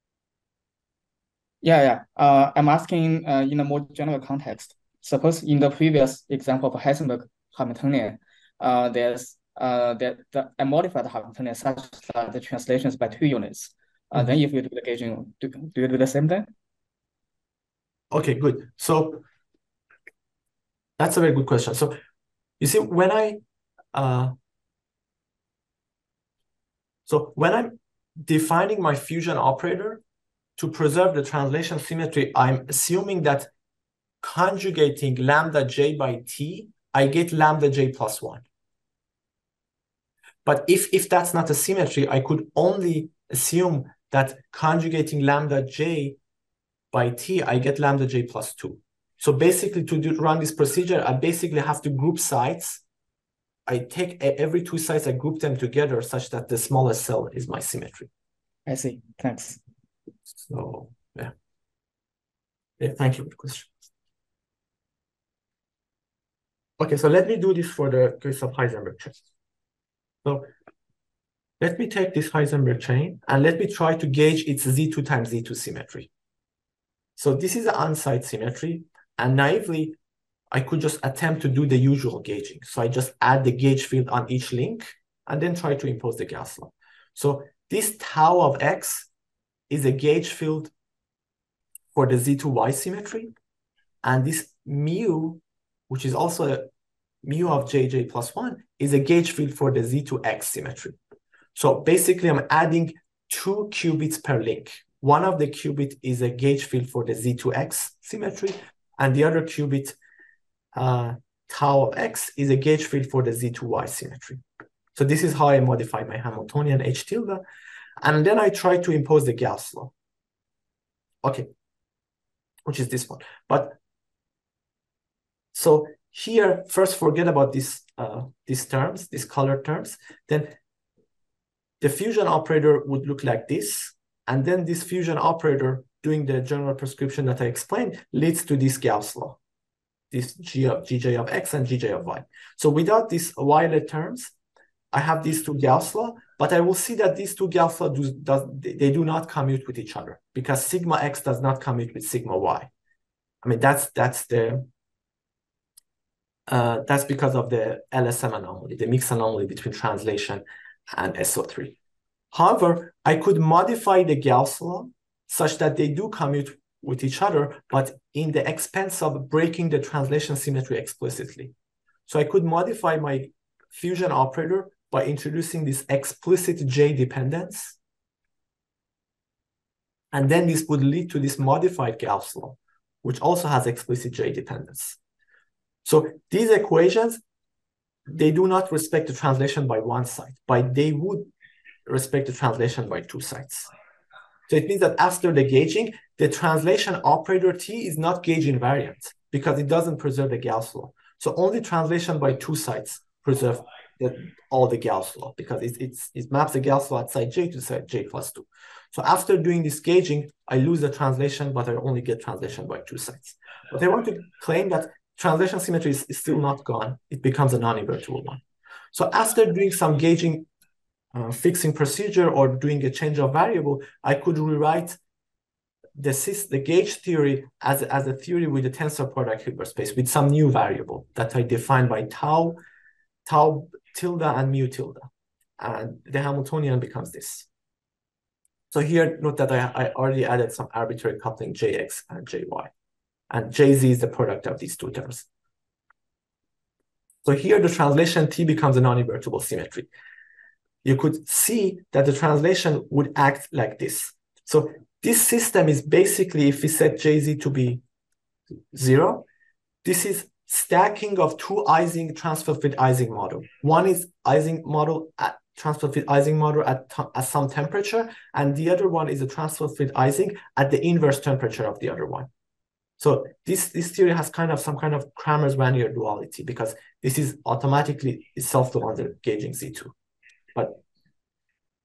Yeah. I'm asking in a more general context. Suppose in the previous example of Heisenberg Hamiltonian, there's a modified Hamiltonian such that the translation is by 2 units. Then if you do the gauging, do you do the same thing? Okay, good. So that's a very good question. So you see, when I'm defining my fusion operator to preserve the translation symmetry, I'm assuming that conjugating lambda j by t, I get lambda j plus 1. But if that's not a symmetry, I could only assume that conjugating lambda j by t, I get lambda j plus 2. So basically, to run this procedure, I basically have to group sites. I take every 2 sites, I group them together such that the smallest cell is my symmetry. I see. Thanks. So, yeah. Thank you for the question. Okay, so let me do this for the case of Heisenberg chain. So let me take this Heisenberg chain and let me try to gauge its Z2 times Z2 symmetry. So this is an on-site symmetry, and naively, I could just attempt to do the usual gauging. So I just add the gauge field on each link and then try to impose the Gauss law. So this tau of x is a gauge field for the Z2Y symmetry. And this mu, which is also a mu of jj plus 1, is a gauge field for the Z2X symmetry. So basically, I'm adding 2 qubits per link. One of the qubit is a gauge field for the Z2X symmetry, and the other qubit, tau of x, is a gauge field for the Z2Y symmetry. So this is how I modify my Hamiltonian H tilde. And then I try to impose the Gauss law. Okay, which is this one. But so here, first forget about these terms, these colored terms. Then the fusion operator would look like this. And then this fusion operator, doing the general prescription that I explained, leads to this Gauss law, this Gj of x and Gj of y. So without these y-led terms, I have these 2 Gauss law, but I will see that these 2 Gauss law they do not commute with each other because sigma x does not commute with sigma y. I mean, that's because of the LSM anomaly, the mixed anomaly between translation and SO3. However, I could modify the Gauss law such that they do commute with each other, but in the expense of breaking the translation symmetry explicitly. So I could modify my fusion operator by introducing this explicit J dependence. And then this would lead to this modified Gauss law, which also has explicit J dependence. So these equations, they do not respect the translation by 1 site, but they would respect the translation by 2 sites. So it means that after the gauging, the translation operator T is not gauge invariant because it doesn't preserve the Gauss law. So only translation by 2 sites preserve all the Gauss law because it maps the Gauss law at site J to site J plus 2. So after doing this gauging, I lose the translation, but I only get translation by 2 sites. But I want to claim that translation symmetry is still not gone. It becomes a non-invertible one. So after doing some gauging fixing procedure or doing a change of variable, I could rewrite the gauge theory as a theory with a tensor product Hilbert space with some new variable that I define by tau tilde and mu tilde. And the Hamiltonian becomes this. So here, note that I already added some arbitrary coupling Jx and Jy. And Jz is the product of these 2 terms. So here the translation T becomes a non-invertible symmetry. You could see that the translation would act like this. So this system is basically, if we set Jz to be 0, this is stacking of 2 Ising transfer field Ising model. One is Ising model at transfer field Ising model at some temperature, and the other one is a transfer field Ising at the inverse temperature of the other one. So this theory has some kind of Kramers-Vanier duality because this is automatically itself the one that gauging Z2. But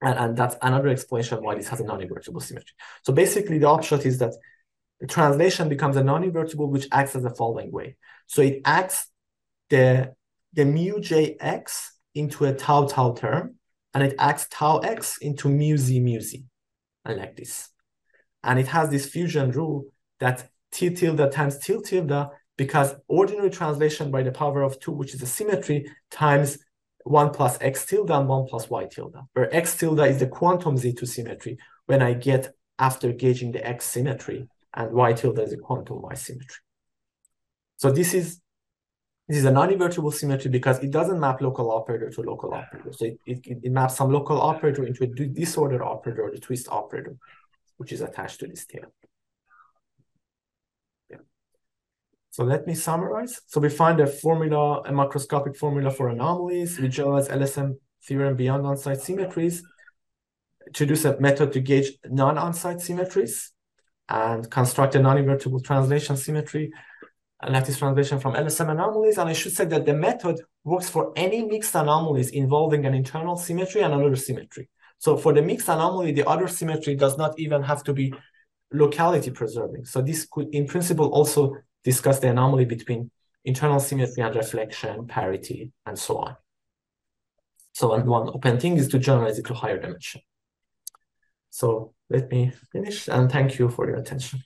And that's another explanation why this has a non-invertible symmetry. So basically, the upshot is that the translation becomes a non-invertible, which acts as the following way. So it acts the mu jx into a tau tau term, and it acts tau x into mu z, and like this. And it has this fusion rule that t tilde times t tilde, because ordinary translation by the power of 2, which is a symmetry, times 1 plus x tilde and 1 plus y tilde, where x tilde is the quantum Z2 symmetry when I get after gauging the x symmetry, and y tilde is a quantum y symmetry. So this is a non-invertible symmetry because it doesn't map local operator to local operator. So it maps some local operator into a disordered operator or the twist operator, which is attached to this tail. Yeah. So let me summarize. So we find a formula, a macroscopic formula for anomalies. We generalize LSM theorem beyond on-site symmetries, introduce a method to gauge non-on-site symmetries, and construct a non-invertible translation symmetry, a lattice translation from LSM anomalies. And I should say that the method works for any mixed anomalies involving an internal symmetry and another symmetry. So for the mixed anomaly, the other symmetry does not even have to be locality preserving. So this could, in principle, also discuss the anomaly between internal symmetry and reflection, parity, and so on. So one open thing is to generalize it to higher dimension. So let me finish, and thank you for your attention.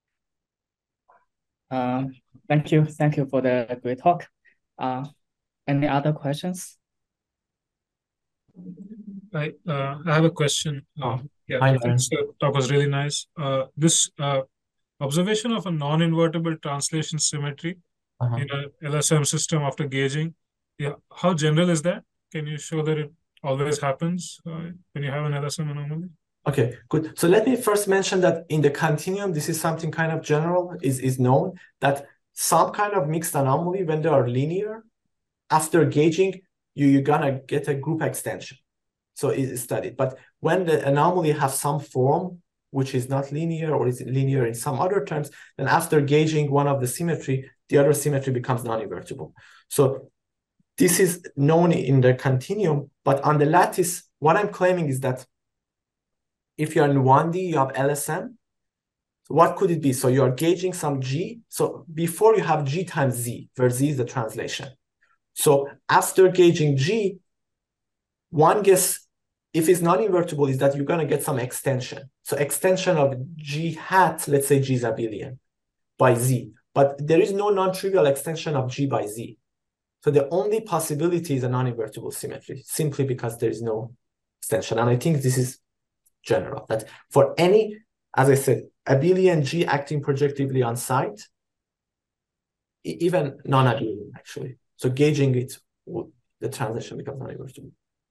Thank you for the great talk. Any other questions? I have a question. Yeah, Hi, thanks. The talk was really nice. This observation of a non-invertible translation symmetry in a LSM system after gauging, yeah, how general is that? Can you show that it always happens when you have an LSM anomaly? Okay, good. So let me first mention that in the continuum, this is something kind of general, is known that some kind of mixed anomaly, when they are linear, after gauging, you're gonna get a group extension. So it's studied. But when the anomaly has some form, which is not linear or is linear in some other terms, then after gauging one of the symmetry, the other symmetry becomes non-invertible. So this is known in the continuum, but on the lattice, what I'm claiming is that if you're in 1D, you have LSM. So what could it be? So you're gauging some G. So before you have G times Z, where Z is the translation. So after gauging G, one guess, if it's non-invertible, is that you're going to get some extension. So extension of G hat, let's say G is abelian by Z. But there is no non-trivial extension of G by Z. So the only possibility is a non-invertible symmetry, simply because there is no extension. And I think this is general, that for any, as I said, abelian G acting projectively on site, even non-abelian actually. So gauging it, the translation becomes non-invertible.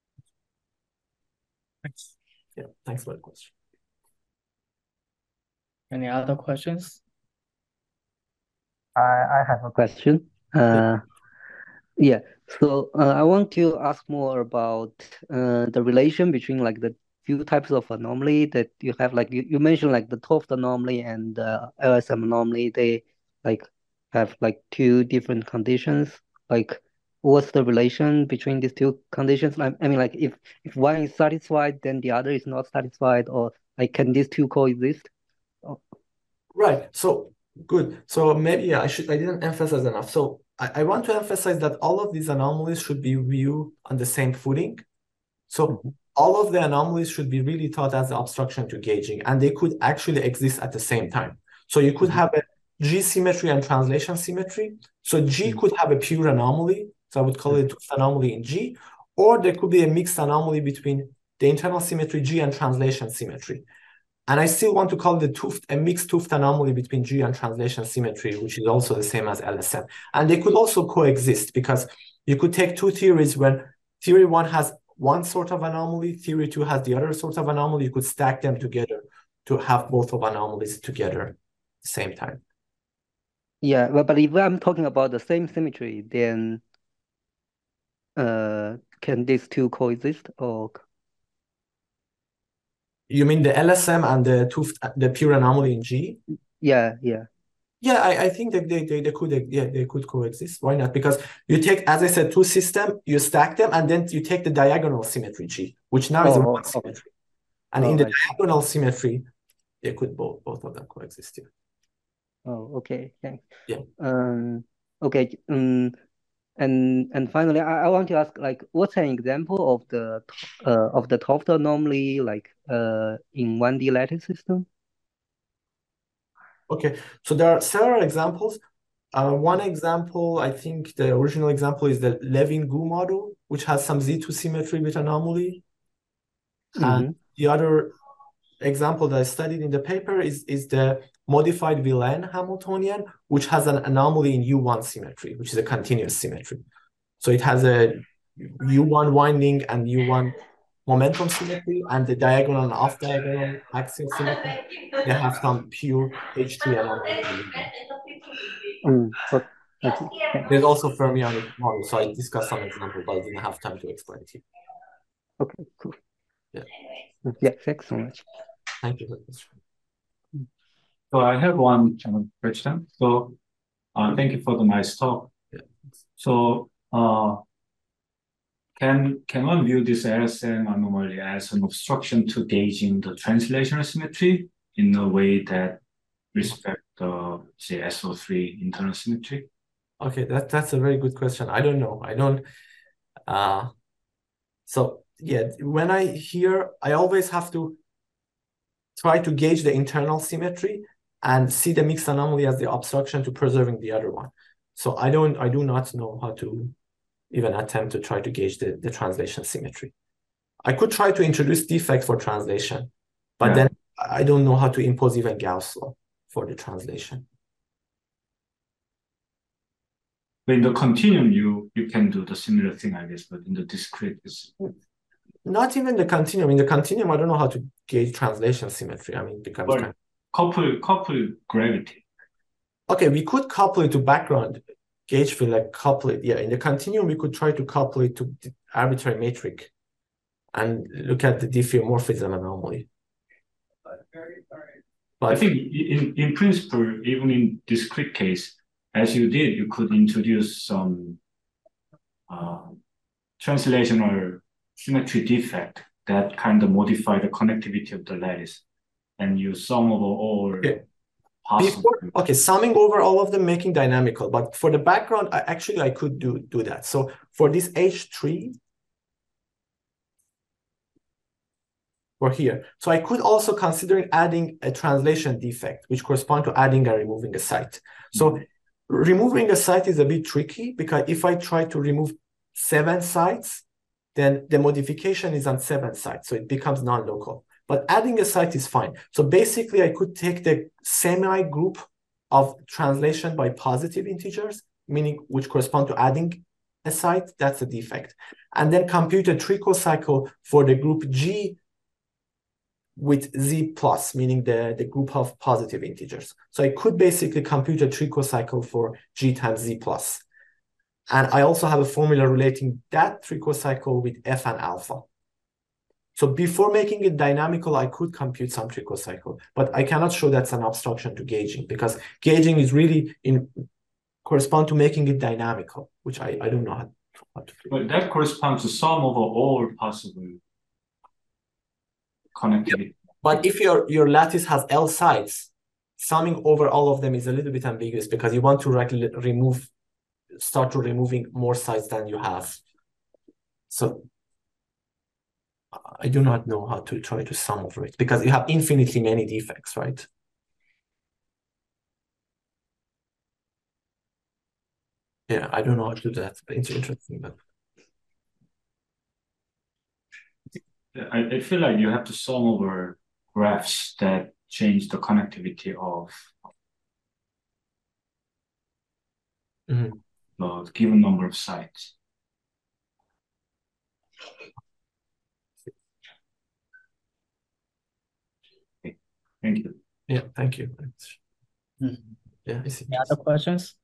Thanks. Yeah, thanks for the question. Any other questions? I have a question. Yeah. So I want to ask more about the relation between like the few types of anomaly that you have. Like you mentioned, like the Toft anomaly and LSM anomaly. They like have like two different conditions. Like, what's the relation between these two conditions? I mean, like if one is satisfied, then the other is not satisfied, or like can these two coexist? Oh. Right. So good. So maybe I didn't emphasize enough. So I want to emphasize that all of these anomalies should be viewed on the same footing. So all of the anomalies should be really thought as obstruction to gauging, and they could actually exist at the same time. So you could have a G symmetry and translation symmetry. So G could have a pure anomaly. So I would call it anomaly in G, or there could be a mixed anomaly between the internal symmetry G and translation symmetry. And I still want to call it a mixed Toft anomaly between G and translation symmetry, which is also the same as LSM. And they could also coexist, because you could take two theories when theory one has one sort of anomaly, theory two has the other sort of anomaly. You could stack them together to have both of anomalies together at the same time. Yeah, but if I'm talking about the same symmetry, then can these two coexist, or? You mean the LSM and the pure anomaly in G? Yeah. Yeah, I think that they could coexist. Why not? Because you take, as I said, two systems, you stack them, and then you take the diagonal symmetry G, which now is one symmetry. And in the diagonal symmetry, they could both of them coexist here. Oh, okay. Thanks. Yeah. Okay. And finally, I want to ask, like, what's an example of the Toft anomaly, like in 1D lattice system? Okay, so there are several examples. One example, I think the original example is the Levin-Gu model, which has some Z2 symmetry with anomaly. And the other example that I studied in the paper is the modified Villain Hamiltonian, which has an anomaly in U1 symmetry, which is a continuous symmetry. So it has a U1 winding and U1 momentum symmetry, and the diagonal and off-diagonal axial symmetry. They have some pure H3 anomaly. There's also fermionic model, so I discussed some examples, but I didn't have time to explain it here. Okay, cool. Yeah. Yeah, thanks so much. Thank you for the question. So I have one question. So thank you for the nice talk. Yeah. So can one view this LSM anomaly as an obstruction to gauging the translational symmetry in a way that respect the, say, SO3 internal symmetry? Okay, that's a very good question. I don't know. I don't. So yeah, when I always have to try to gauge the internal symmetry and see the mixed anomaly as the obstruction to preserving the other one. So I do not know how to even attempt to try to gauge the translation symmetry. I could try to introduce defect for translation, but then I don't know how to impose even Gauss law for the translation. But in the continuum, you can do the similar thing, I guess, but in the discrete, it's not even the continuum. In the continuum, I don't know how to gauge translation symmetry. I mean, it becomes kind of... couple gravity. Okay, we could couple it to background gauge field, like couple it. Yeah, in the continuum, we could try to couple it to the arbitrary metric and look at the diffeomorphism anomaly. But I think in principle, even in discrete case, as you did, you could introduce some translational symmetry defect that kind of modify the connectivity of the lattice, and you sum over all possible. Summing over all of them, making dynamical. But for the background, I could do that. So for this H3, or here, so I could also consider adding a translation defect, which correspond to adding and removing a site. So removing a site is a bit tricky, because if I try to remove 7 sites, then the modification is on 7 sites, so it becomes non-local. But adding a site is fine. So basically, I could take the semi-group of translation by positive integers, meaning which correspond to adding a site, that's a defect. And then compute a tricocycle for the group G with Z plus, meaning the group of positive integers. So I could basically compute a tricocycle for G times Z plus. And I also have a formula relating that tricocycle with F and alpha. So before making it dynamical, I could compute some tricocycle, but I cannot show that's an obstruction to gauging, because gauging is really correspond to making it dynamical, which I don't know how to do. But that corresponds to sum over all possible connectivity. Yeah. But if your lattice has L sides, summing over all of them is a little bit ambiguous, because you want to start removing more sides than you have. So I do not know how to try to sum over it, because you have infinitely many defects, right? Yeah, I don't know how to do that, but it's interesting. But I feel like you have to sum over graphs that change the connectivity of the given number of sites. Okay. Thank you. Yeah, thank you. Yeah, I see. Any other questions?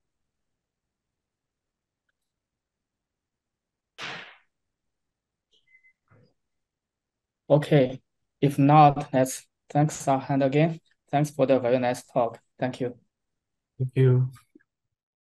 Okay, if not, let's thanks Sarhan again. Thanks for the very nice talk. Thank you. Thank you.